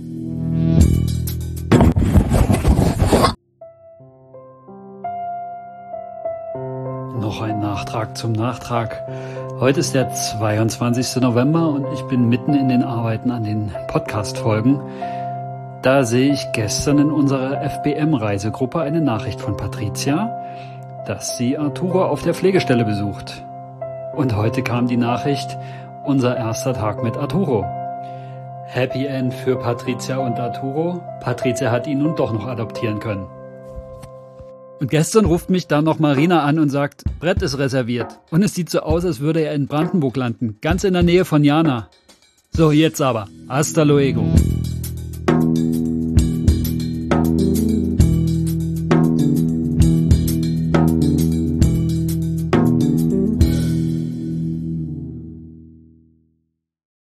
Noch ein Nachtrag zum Nachtrag. Heute ist der 22. November und ich bin mitten in den Arbeiten an den Podcast-Folgen. Da sehe ich gestern in unserer FBM-Reisegruppe eine Nachricht von Patricia, dass sie Arturo auf der Pflegestelle besucht. Und heute kam die Nachricht, unser erster Tag mit Arturo. Happy End für Patricia und Arturo. Patricia hat ihn nun doch noch adoptieren können. Und gestern ruft mich dann noch Marina an und sagt, Brett ist reserviert. Und es sieht so aus, als würde er in Brandenburg landen, ganz in der Nähe von Jana. So, jetzt aber. Hasta luego.